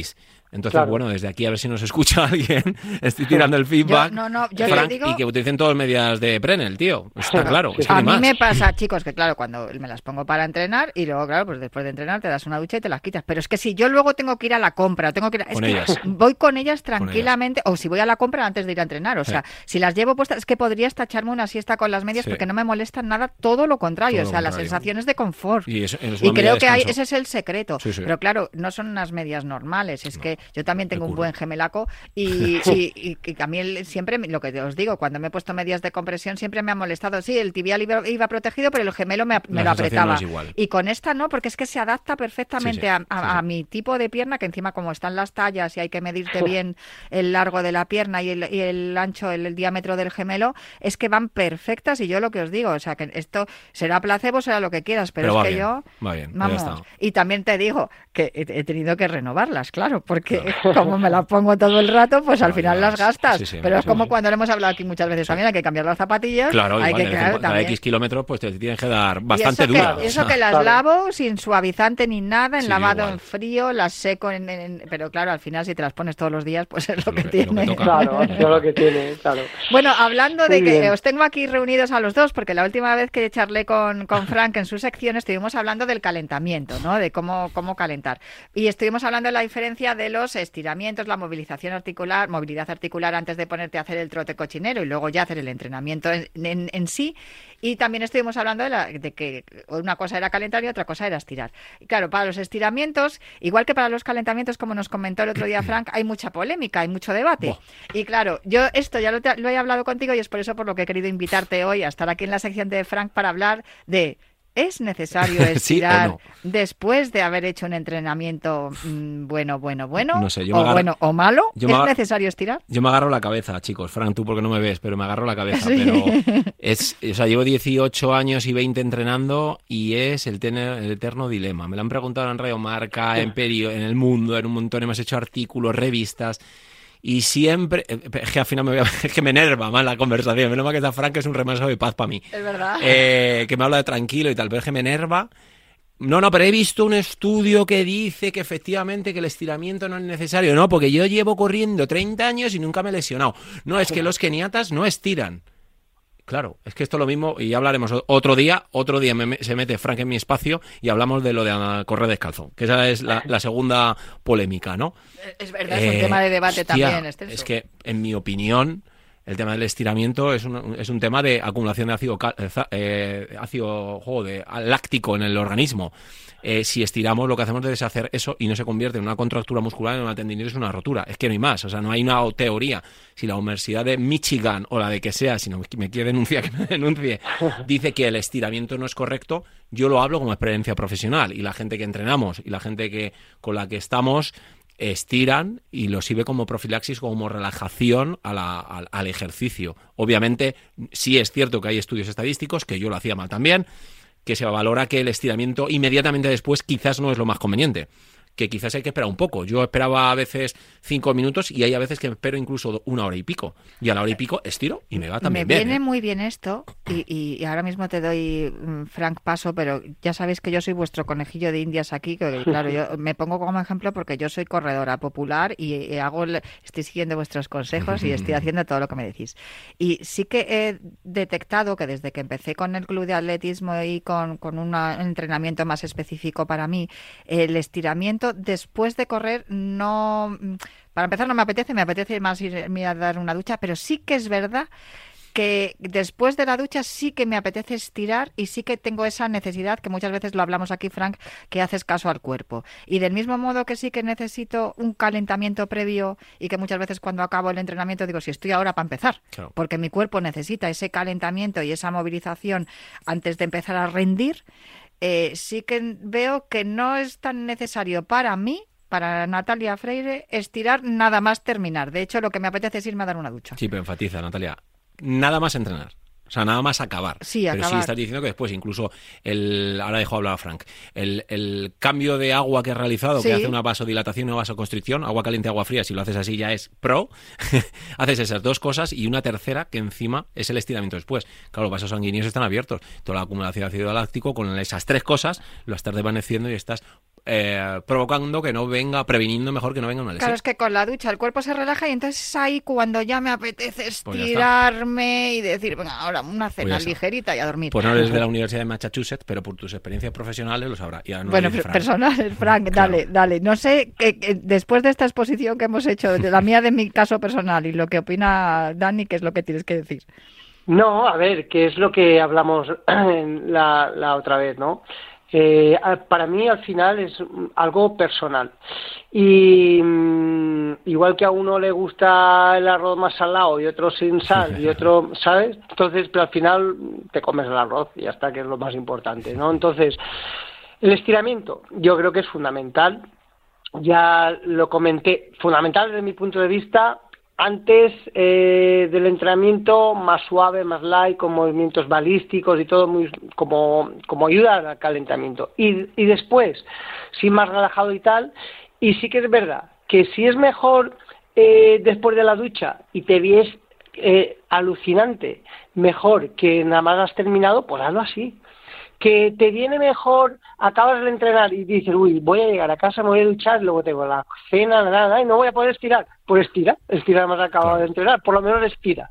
Entonces, Claro. bueno, desde aquí a ver si nos escucha alguien. Estoy tirando el feedback. Yo- no, no, yo Frank, le digo- y que utilicen todas medidas de Prenel, tío. Está claro. Es que A no hay mí más. me pasa, chicos, que claro, cuando me las pongo para entrenar y luego, claro, pues después de entrenar te das una ducha y te las quitas. Pero es que si yo luego tengo que ir a la compra, o tengo que ir a- es Con que ellas. voy con ellas tranquilamente, o si voy a la compra antes de ir a entrenar. O Sí. sea, si las llevo puestas, es que podría hasta echarme una siesta con las medias Sí. porque no me molestan nada, todo lo contrario. Todo o sea, lo la contrario. sensación es de confort. Y, eso- es Y una medida creo de que hay, descanso. ese es el secreto. Sí, sí. Pero claro, no son unas medias normales. Es que yo también tengo un curro. buen gemelaco y, y, y- y a mí el- siempre, lo que os digo, cuando me he puesto medias de compresión siempre me ha molestado. Sí, el tibial iba, iba protegido, pero el gemelo me, me La lo sensación no apretaba. es igual. Y con esta no, porque es que se adapta perfectamente Sí, sí, a, a- sí, sí. a mi tipo de pierna, que encima como están las tallas y hay que medirte bien el largo de la pierna y el, y el ancho, el, el diámetro del gemelo, es que van perfectas y yo lo que os digo, o sea, que esto será placebo, será lo que quieras, pero, Pero va es que bien, yo... va bien, ya Vamos, está. y también te digo que he, he tenido que renovarlas, claro, porque como me las pongo todo el rato, pues al Claro, final ya las ves. gastas. Sí, sí, pero es sí, como sí. cuando lo hemos hablado aquí muchas veces también, hay que cambiar las zapatillas. Claro, hay igual, que de vez en claro, cuando, cada también. X kilómetros pues te tienes que dar Y bastante eso dura. Que, o eso sea. que las Claro. lavo sin suavizante ni nada, en Sí, lavado igual. en frío, las seco en, en- pero claro, al final si te las pones todos los días, pues es lo, Lo que, que- tiene. lo que toca. Claro, es lo que tiene, claro. Bueno, hablando Muy de que bien. os tengo aquí reunidos a los dos, porque la última vez que charlé con, con Frank en su sección estuvimos hablando del calentamiento, ¿no? De cómo, cómo calentar. Y estuvimos hablando de la diferencia de los estiramientos, la movilización articular, movilidad articular antes de ponerte a hacer el trote cochinero y luego ya hacer el entrenamiento en, en- en sí. Y también estuvimos hablando de, la- de que una cosa era calentar y otra cosa era estirar. Y claro, para los estiramientos, igual que para los calentamientos, como nos comentó el otro día Frank, hay mucha polémica, hay mucho debate. Buah. Y claro, yo esto ya lo, te- lo he hablado contigo y es por eso por lo que he querido invitarte hoy a estar aquí en la sección de Frank para hablar de ¿es necesario ¿Sí o estirar no? después de haber hecho un entrenamiento mm, bueno, bueno, bueno? No sé, yo me o agarro- bueno o malo. yo me ¿Es agarro- necesario estirar? Yo me agarro la cabeza, chicos. Frank, tú porque no me ves, pero me agarro la cabeza. Sí. Pero es, o sea, llevo dieciocho años y veinte entrenando y es el, tener, el eterno dilema. Me lo han preguntado en Radio Marca, en Perio, en El Mundo, en un montón. Hemos hecho artículos, revistas. Y siempre, eh, es que al final me voy a, es que me enerva más la conversación. Menos mal que está Frank, que es un remanso de paz para mí. Es verdad. Eh, que me habla de tranquilo y tal, pero es que me enerva. No, no, pero he visto un estudio que dice que efectivamente que el estiramiento no es necesario. No, porque yo llevo corriendo treinta años y nunca me he lesionado. No, es que los keniatas no estiran. Claro, es que esto es lo mismo y ya hablaremos o- otro día. Otro día me- me- se mete Frank en mi espacio y hablamos de lo de ah, correr descalzo, que esa es la, la segunda polémica, ¿no? Es verdad, es un Eh, tema de debate hostia, también extenso. Es que, en mi opinión, el tema del estiramiento es un, es un tema de acumulación de ácido, cal- eh, za- eh, ácido juego de láctico en el organismo. Eh, si estiramos, lo que hacemos es deshacer eso y no se convierte en una contractura muscular, en una tendinitis, una rotura. Es que no hay más, o sea, no hay una teoría. Si la Universidad de Michigan o la de que sea, si no me quiere denunciar, que me denuncie, dice que el estiramiento no es correcto, yo lo hablo como experiencia profesional y la gente que entrenamos y la gente que con la que estamos estiran y lo sirve como profilaxis, como relajación a la- al, al ejercicio. Obviamente, sí es cierto que hay estudios estadísticos, que yo lo hacía mal también, que se valora que el estiramiento inmediatamente después quizás no es lo más conveniente, que quizás hay que esperar un poco. Yo esperaba a veces cinco minutos y hay a veces que espero incluso una hora y pico. Y a la hora y pico estiro y me va también me bien. viene ¿eh? muy bien esto y, y- y ahora mismo te doy, mm, Frank, paso, pero ya sabéis que yo soy vuestro conejillo de indias aquí, que claro, yo me pongo como ejemplo porque yo soy corredora popular y, y hago, el- estoy siguiendo vuestros consejos y estoy haciendo todo lo que me decís. Y sí que he detectado que desde que empecé con el club de atletismo y con, con una- un entrenamiento más específico para mí, el estiramiento después de correr no... Para empezar no me apetece, me apetece más irme a dar una ducha, pero sí que es verdad que después de la ducha sí que me apetece estirar y sí que tengo esa necesidad, que muchas veces lo hablamos aquí, Frank, que haces caso al cuerpo. Y del mismo modo que sí que necesito un calentamiento previo y que muchas veces cuando acabo el entrenamiento digo, si estoy ahora para empezar, Claro. porque mi cuerpo necesita ese calentamiento y esa movilización antes de empezar a rendir, eh, sí que veo que no es tan necesario para mí, para Natalia Freire, estirar nada más terminar. De hecho, lo que me apetece es irme a dar una ducha. Sí, pero enfatiza, Natalia, nada más entrenar. O sea, nada más acabar. Sí, Pero sí acabar. estás diciendo que después, incluso, el ahora dejo hablar a Frank, el, el cambio de agua que has realizado, Sí. que hace una vasodilatación y una vasoconstricción, agua caliente, agua fría, si lo haces así ya es pro, haces esas dos cosas y una tercera que encima es el estiramiento después. Claro, los vasos sanguíneos están abiertos, toda la acumulación de ácido láctico, con esas tres cosas lo estás desvaneciendo y estás eh, provocando que no venga, previniendo mejor que no venga una lesión. Claro, es que con la ducha el cuerpo se relaja y entonces ahí cuando ya me apetece estirarme pues y decir, venga, ahora una cena pues ligerita y a dormir. Pues no eres de la Universidad de Massachusetts, pero por tus experiencias profesionales lo sabrás. Ya no bueno, personales, Frank, claro. dale, dale. No sé, que, que después de esta exposición que hemos hecho, de la mía de mi caso personal y lo que opina Dani, ¿qué es lo que tienes que decir? No, a ver, que es lo que hablamos la, la otra vez, ¿no? Eh, para mí al final es algo personal y mmm, igual que a uno le gusta el arroz más salado y otro sin sal y otro, ¿sabes? Entonces, pero al final te comes el arroz y ya está, que es lo más importante, ¿no? Entonces, el estiramiento yo creo que es fundamental, ya lo comenté, fundamental desde mi punto de vista. Antes eh, del entrenamiento, más suave, más light, con movimientos balísticos y todo muy como, como ayuda al calentamiento. Y, y después, sí más relajado y tal. Y sí que es verdad que si es mejor eh, después de la ducha y te ves eh, alucinante, mejor que nada más has terminado, pues hazlo así. Que te viene mejor, acabas de entrenar y dices, uy, voy a llegar a casa, me voy a duchar, luego tengo la cena, nada, y no voy a poder estirar. Pues estira, estira más acabado de entrenar, por lo menos estira.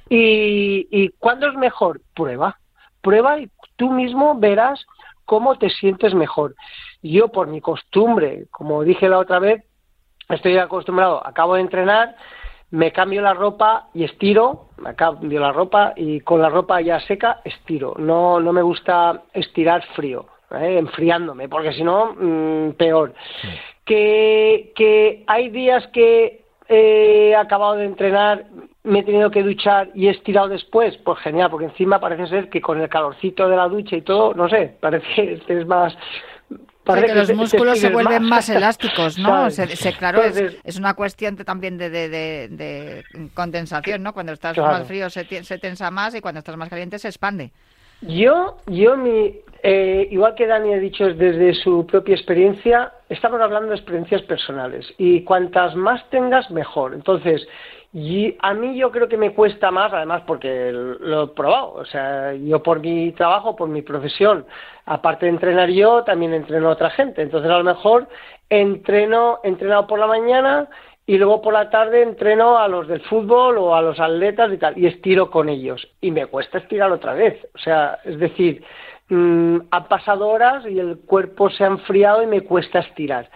Y, y ¿cuándo es mejor? Prueba, prueba y tú mismo verás cómo te sientes mejor. Yo, por mi costumbre, como dije la otra vez, estoy acostumbrado, acabo de entrenar, me cambio la ropa y estiro, me cambio la ropa y con la ropa ya seca estiro. No, no me gusta estirar frío, ¿eh? Enfriándome, porque si no, mmm, peor. Sí. Que, que hay días que he acabado de entrenar, me he tenido que duchar y he estirado después, pues genial, porque encima parece ser que con el calorcito de la ducha y todo, no sé, parece que este es más... Sí, que los músculos se vuelven más, más elásticos, ¿no? Se, se, claro, es, es una cuestión de, también de, de, de, de condensación, ¿no? Cuando estás claro. más frío se, se tensa más y cuando estás más caliente se expande. Yo, yo mi, eh, igual que Dani ha dicho desde su propia experiencia, estamos hablando de experiencias personales y cuantas más tengas, mejor. Entonces, y a mí yo creo que me cuesta más, además porque lo he probado, o sea, yo por mi trabajo, por mi profesión, aparte de entrenar yo, también entreno a otra gente, entonces a lo mejor entreno, entrenado por la mañana y luego por la tarde entreno a los del fútbol o a los atletas y tal, y estiro con ellos, y me cuesta estirar otra vez, o sea, es decir, mmm, han pasado horas y el cuerpo se ha enfriado y me cuesta estirar.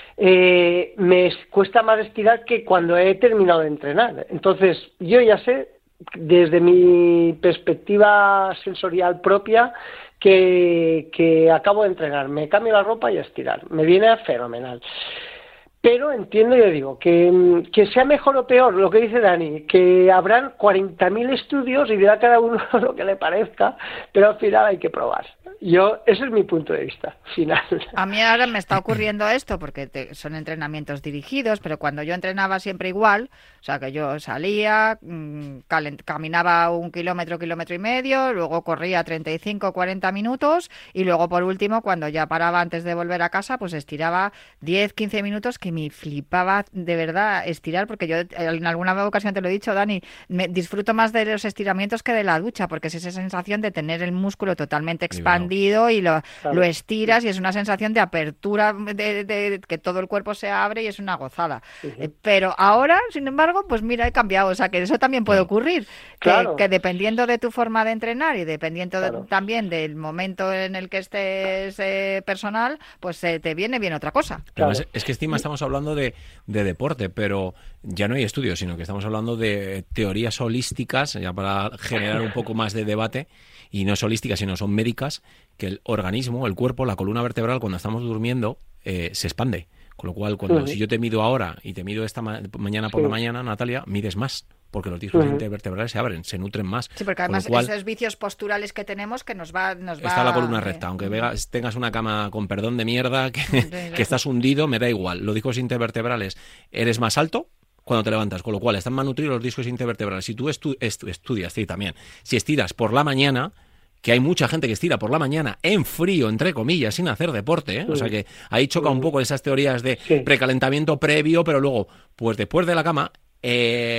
Eh, me cuesta más estirar que cuando he terminado de entrenar. Entonces, yo ya sé, desde mi perspectiva sensorial propia, que, que acabo de entrenar, me cambio la ropa y a estirar. Me viene fenomenal. Pero entiendo, yo digo, que, que sea mejor o peor, lo que dice Dani, que habrán cuarenta mil estudios y dirá cada uno lo que le parezca, pero al final hay que probar. Yo, ese es mi punto de vista final. A mí ahora me está ocurriendo esto porque te, son entrenamientos dirigidos, pero cuando yo entrenaba siempre igual, o sea que yo salía, mmm, calent, caminaba un kilómetro, kilómetro y medio, luego corría treinta y cinco, cuarenta minutos y luego por último cuando ya paraba antes de volver a casa, pues estiraba diez, quince minutos que me flipaba de verdad estirar porque yo en alguna ocasión te lo he dicho, Dani, me disfruto más de los estiramientos que de la ducha porque es esa sensación de tener el músculo totalmente expandido y lo, claro. lo estiras y es una sensación de apertura, de, de, de que todo el cuerpo se abre y es una gozada. Uh-huh. Eh, pero ahora, sin embargo, pues mira, he cambiado, o sea que eso también puede ocurrir, que, claro. que dependiendo de tu forma de entrenar y dependiendo claro. de, también del momento en el que estés eh, personal, pues eh, te viene bien otra cosa. Claro. Además, es que encima estamos hablando de, de deporte, pero ya no hay estudios, sino que estamos hablando de teorías holísticas, ya para generar un poco más de debate, y no es holística, sino son médicas, que el organismo, el cuerpo, la columna vertebral, cuando estamos durmiendo, eh, se expande. Con lo cual, cuando uh-huh. si yo te mido ahora y te mido esta ma- mañana por sí. la mañana, Natalia, mides más, porque los discos uh-huh. intervertebrales se abren, se nutren más. Sí, porque además cual, esos vicios posturales que tenemos que nos va... Nos está va, la columna recta, aunque uh-huh. veas, tengas una cama con perdón de mierda, que, sí, sí. que estás hundido, me da igual. Los discos intervertebrales, eres más alto cuando te levantas, con lo cual están más nutridos los discos intervertebrales. Si tú estu- estu- estudias, sí, también, si estiras por la mañana... que hay mucha gente que estira por la mañana en frío, entre comillas, sin hacer deporte, ¿eh? Sí. O sea que ahí choca un poco esas teorías de sí. precalentamiento previo, pero luego, pues después de la cama, eh,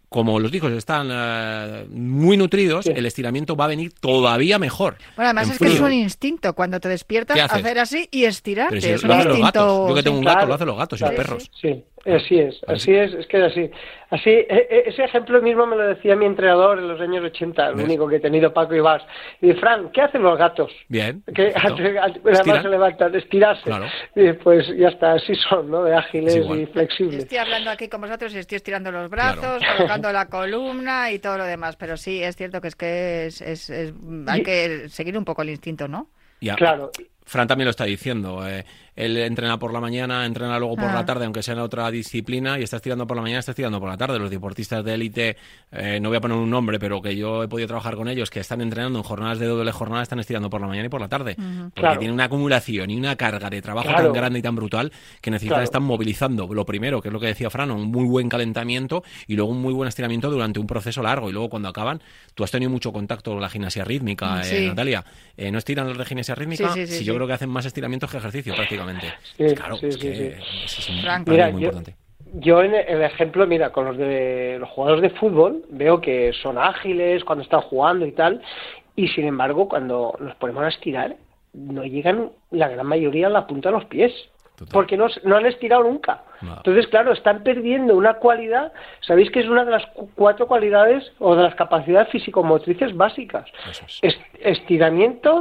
como los hijos están uh, muy nutridos, sí. el estiramiento va a venir todavía mejor. Bueno, además es frío. Que es un instinto. Cuando te despiertas, hacer así y estirarte. Si es un instinto. Los gatos. Yo que tengo sí, un gato, claro. lo hacen los gatos y Claro, los perros. Sí, sí. Así es, así es, es que es así. Así, ese ejemplo mismo me lo decía mi entrenador en los años ochenta, el ¿ves? Único que he tenido, Paco Ibars. Y dice, Fran, ¿qué hacen los gatos? Bien. Que además se levantan, estirarse. Claro. Y pues ya está, así son, ¿no? De ágiles y flexibles. Estoy hablando aquí con vosotros y estoy estirando los brazos, claro. colocando la columna y todo lo demás, pero sí, es cierto que es que es, es, es hay y... que seguir un poco el instinto, ¿no? Ya. Claro. Fran también lo está diciendo. Eh, él entrena por la mañana, entrena luego por ah. la tarde, aunque sea en otra disciplina, y está estirando por la mañana, está estirando por la tarde. Los deportistas de élite, eh, no voy a poner un nombre, pero que yo he podido trabajar con ellos, que están entrenando en jornadas de doble jornada, están estirando por la mañana y por la tarde. Uh-huh. Porque claro. tienen una acumulación y una carga de trabajo claro. tan grande y tan brutal que necesitan claro. estar movilizando. Lo primero, que es lo que decía Fran, un muy buen calentamiento y luego un muy buen estiramiento durante un proceso largo. Y luego cuando acaban, tú has tenido mucho contacto con la gimnasia rítmica, sí. eh, Natalia. Eh, ¿No estiran los de gimnasia rítmica? Sí, sí, sí, si yo sí. creo que hacen más estiramientos que ejercicio prácticamente. Sí, claro, sí, es sí, que sí. eso es un Frank, mira, muy yo, importante. Yo en el ejemplo, mira, con los de los jugadores de fútbol veo que son ágiles cuando están jugando y tal, y sin embargo cuando nos ponemos a estirar no llegan la gran mayoría a la punta de los pies. Total. Porque no, no han estirado nunca. No. Entonces, claro, están perdiendo una cualidad. Sabéis que es una de las cu- cuatro cualidades o de las capacidades físico-motrices básicas. Es. Est- estiramientos,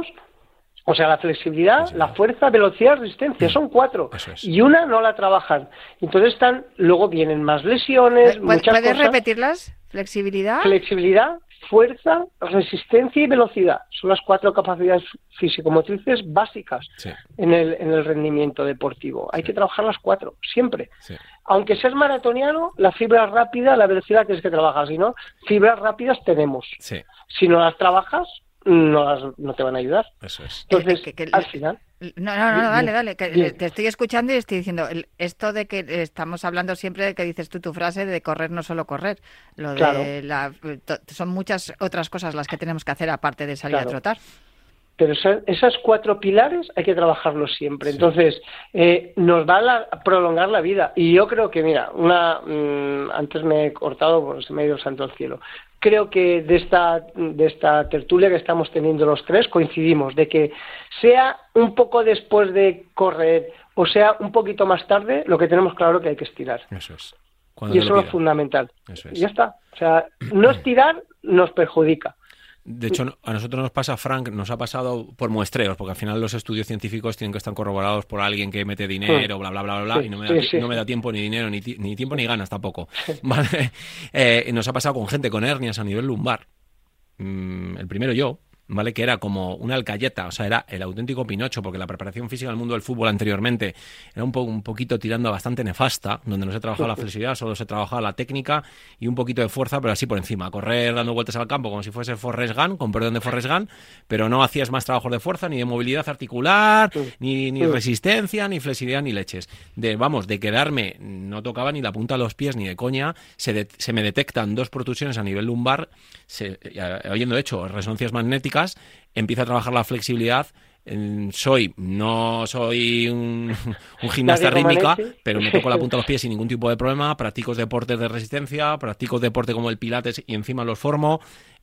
o sea, la flexibilidad, sí, sí. la fuerza, velocidad, resistencia, son cuatro. Es. Y una no la trabajan. Entonces están, luego vienen más lesiones, ¿Puedes, muchas ¿puedes cosas. repetirlas? Flexibilidad. Flexibilidad, fuerza, resistencia y velocidad. Son las cuatro capacidades físico-motrices básicas sí. en, el, en el rendimiento deportivo. Hay sí. que trabajar las cuatro, siempre. Sí. Aunque seas maratoniano, la fibra rápida, la velocidad tienes que trabajar. Si no, fibras rápidas tenemos. Sí. Si no las trabajas, no, las, no te van a ayudar. Eso es. Entonces, que, que, que, al final... No, no, no, no dale, dale, que bien. te estoy escuchando y estoy diciendo, esto de que estamos hablando siempre de que dices tú tu frase de correr no solo correr, lo de claro. la, son muchas otras cosas las que tenemos que hacer aparte de salir claro. a trotar. Pero esa, esas cuatro pilares hay que trabajarlos siempre. Sí. Entonces, eh, nos va a, la, a prolongar la vida. Y yo creo que, mira, una mmm, antes me he cortado, bueno, se me ha ido el santo al cielo. Creo que de esta, de esta tertulia que estamos teniendo los tres coincidimos de que sea un poco después de correr o sea un poquito más tarde, lo que tenemos claro que hay que estirar. Eso es. Y eso es lo fundamental. Eso es. Y ya está. O sea, no estirar nos perjudica. De hecho, a nosotros nos pasa, Frank, nos ha pasado por muestreos, porque al final los estudios científicos tienen que estar corroborados por alguien que mete dinero, sí. bla, bla, bla, bla, bla, sí, y no me, da, sí, sí, no me da tiempo ni dinero, ni, ni tiempo ni ganas tampoco. ¿Vale? Eh, nos ha pasado con gente con hernias a nivel lumbar. Mm, el primero yo, ¿vale? Que era como una alcayeta, o sea, era el auténtico Pinocho, porque la preparación física del mundo del fútbol anteriormente era un, po- un poquito tirando a bastante nefasta, donde no se trabajaba la flexibilidad, solo se trabajaba la técnica y un poquito de fuerza, pero así por encima, correr dando vueltas al campo como si fuese Forrest Gump, con perdón de Forrest Gump, pero no hacías más trabajos de fuerza, ni de movilidad articular, ni, ni resistencia, ni flexibilidad, ni leches. De, vamos, de quedarme, no tocaba ni la punta de los pies, ni de coña, se, de, se me detectan dos protusiones a nivel lumbar, se, habiendo hecho resonancias magnéticas, empiezo a trabajar la flexibilidad. Soy, no soy un, un gimnasta rítmica, pero me toco la punta de los pies sin ningún tipo de problema, practico deportes de resistencia, practico deporte como el pilates y encima los formo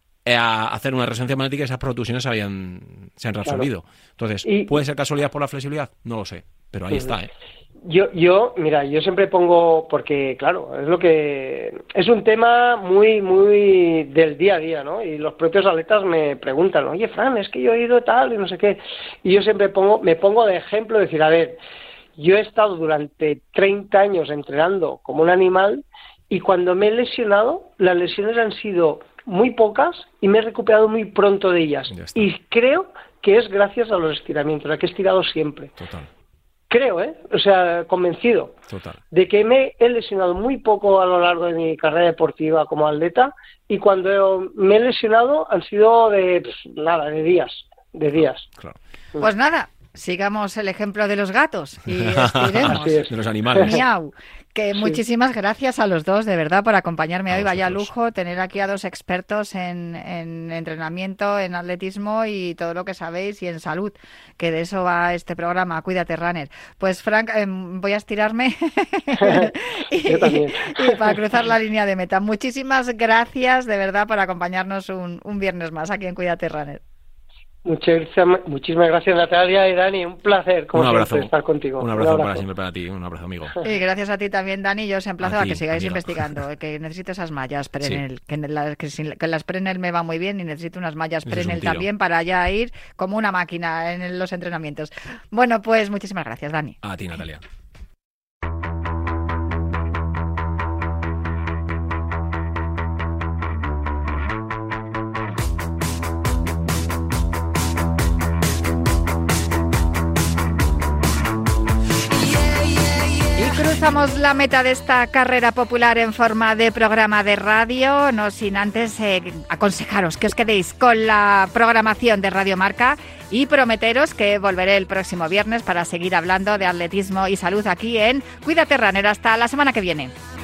a hacer una resonancia magnética y esas protusiones se, habían, se han resolvido. Claro. Entonces, y, ¿puede ser casualidad por la flexibilidad? No lo sé, pero ahí uh-huh. está, ¿eh? Yo, yo, mira, yo siempre pongo, porque claro, es lo que es un tema muy, muy del día a día, ¿no? Y los propios atletas me preguntan, oye, Fran, es que yo he ido tal y no sé qué. Y yo siempre pongo, me pongo de ejemplo, decir, a ver, yo he estado durante treinta años entrenando como un animal y cuando me he lesionado, las lesiones han sido muy pocas y me he recuperado muy pronto de ellas. Y creo que es gracias a los estiramientos, a que he estirado siempre. Total. Creo, ¿eh? O sea, convencido Total. de que me he lesionado muy poco a lo largo de mi carrera deportiva como atleta y cuando me he lesionado han sido de, pues, nada, de días, de días. Claro. Pues nada, Sigamos el ejemplo de los gatos y estiremos. De los animales. Miau. Que Sí. muchísimas gracias a los dos, de verdad, por acompañarme A hoy. Vaya vosotros. lujo tener aquí a dos expertos en, en entrenamiento, en atletismo y todo lo que sabéis, y en salud, que de eso va este programa, Cuídate Runner. Pues Frank, eh, voy a estirarme y, Yo también. y para cruzar la línea de meta. Muchísimas gracias, de verdad, por acompañarnos un, un viernes más aquí en Cuídate Runner. Muchísimas, muchísimas gracias, Natalia y Dani. Un placer, como Un abrazo. siempre, estar contigo. Un abrazo para siempre para ti. Un abrazo, amigo. Y gracias a ti también, Dani. Yo os emplazo A a, ti, que sigáis amiga. investigando, que necesito esas mallas Prenel, Sí. que, la- que, sin- que las Prenel me va muy bien y necesito unas mallas Eso es un Prenel tiro. también para ya ir como una máquina en los entrenamientos. Bueno, pues muchísimas gracias, Dani. A ti, Natalia. Y cruzamos la meta de esta carrera popular en forma de programa de radio, no sin antes eh, aconsejaros que os quedéis con la programación de Radio Marca y prometeros que volveré el próximo viernes para seguir hablando de atletismo y salud aquí en Cuídate Runner. Hasta la semana que viene.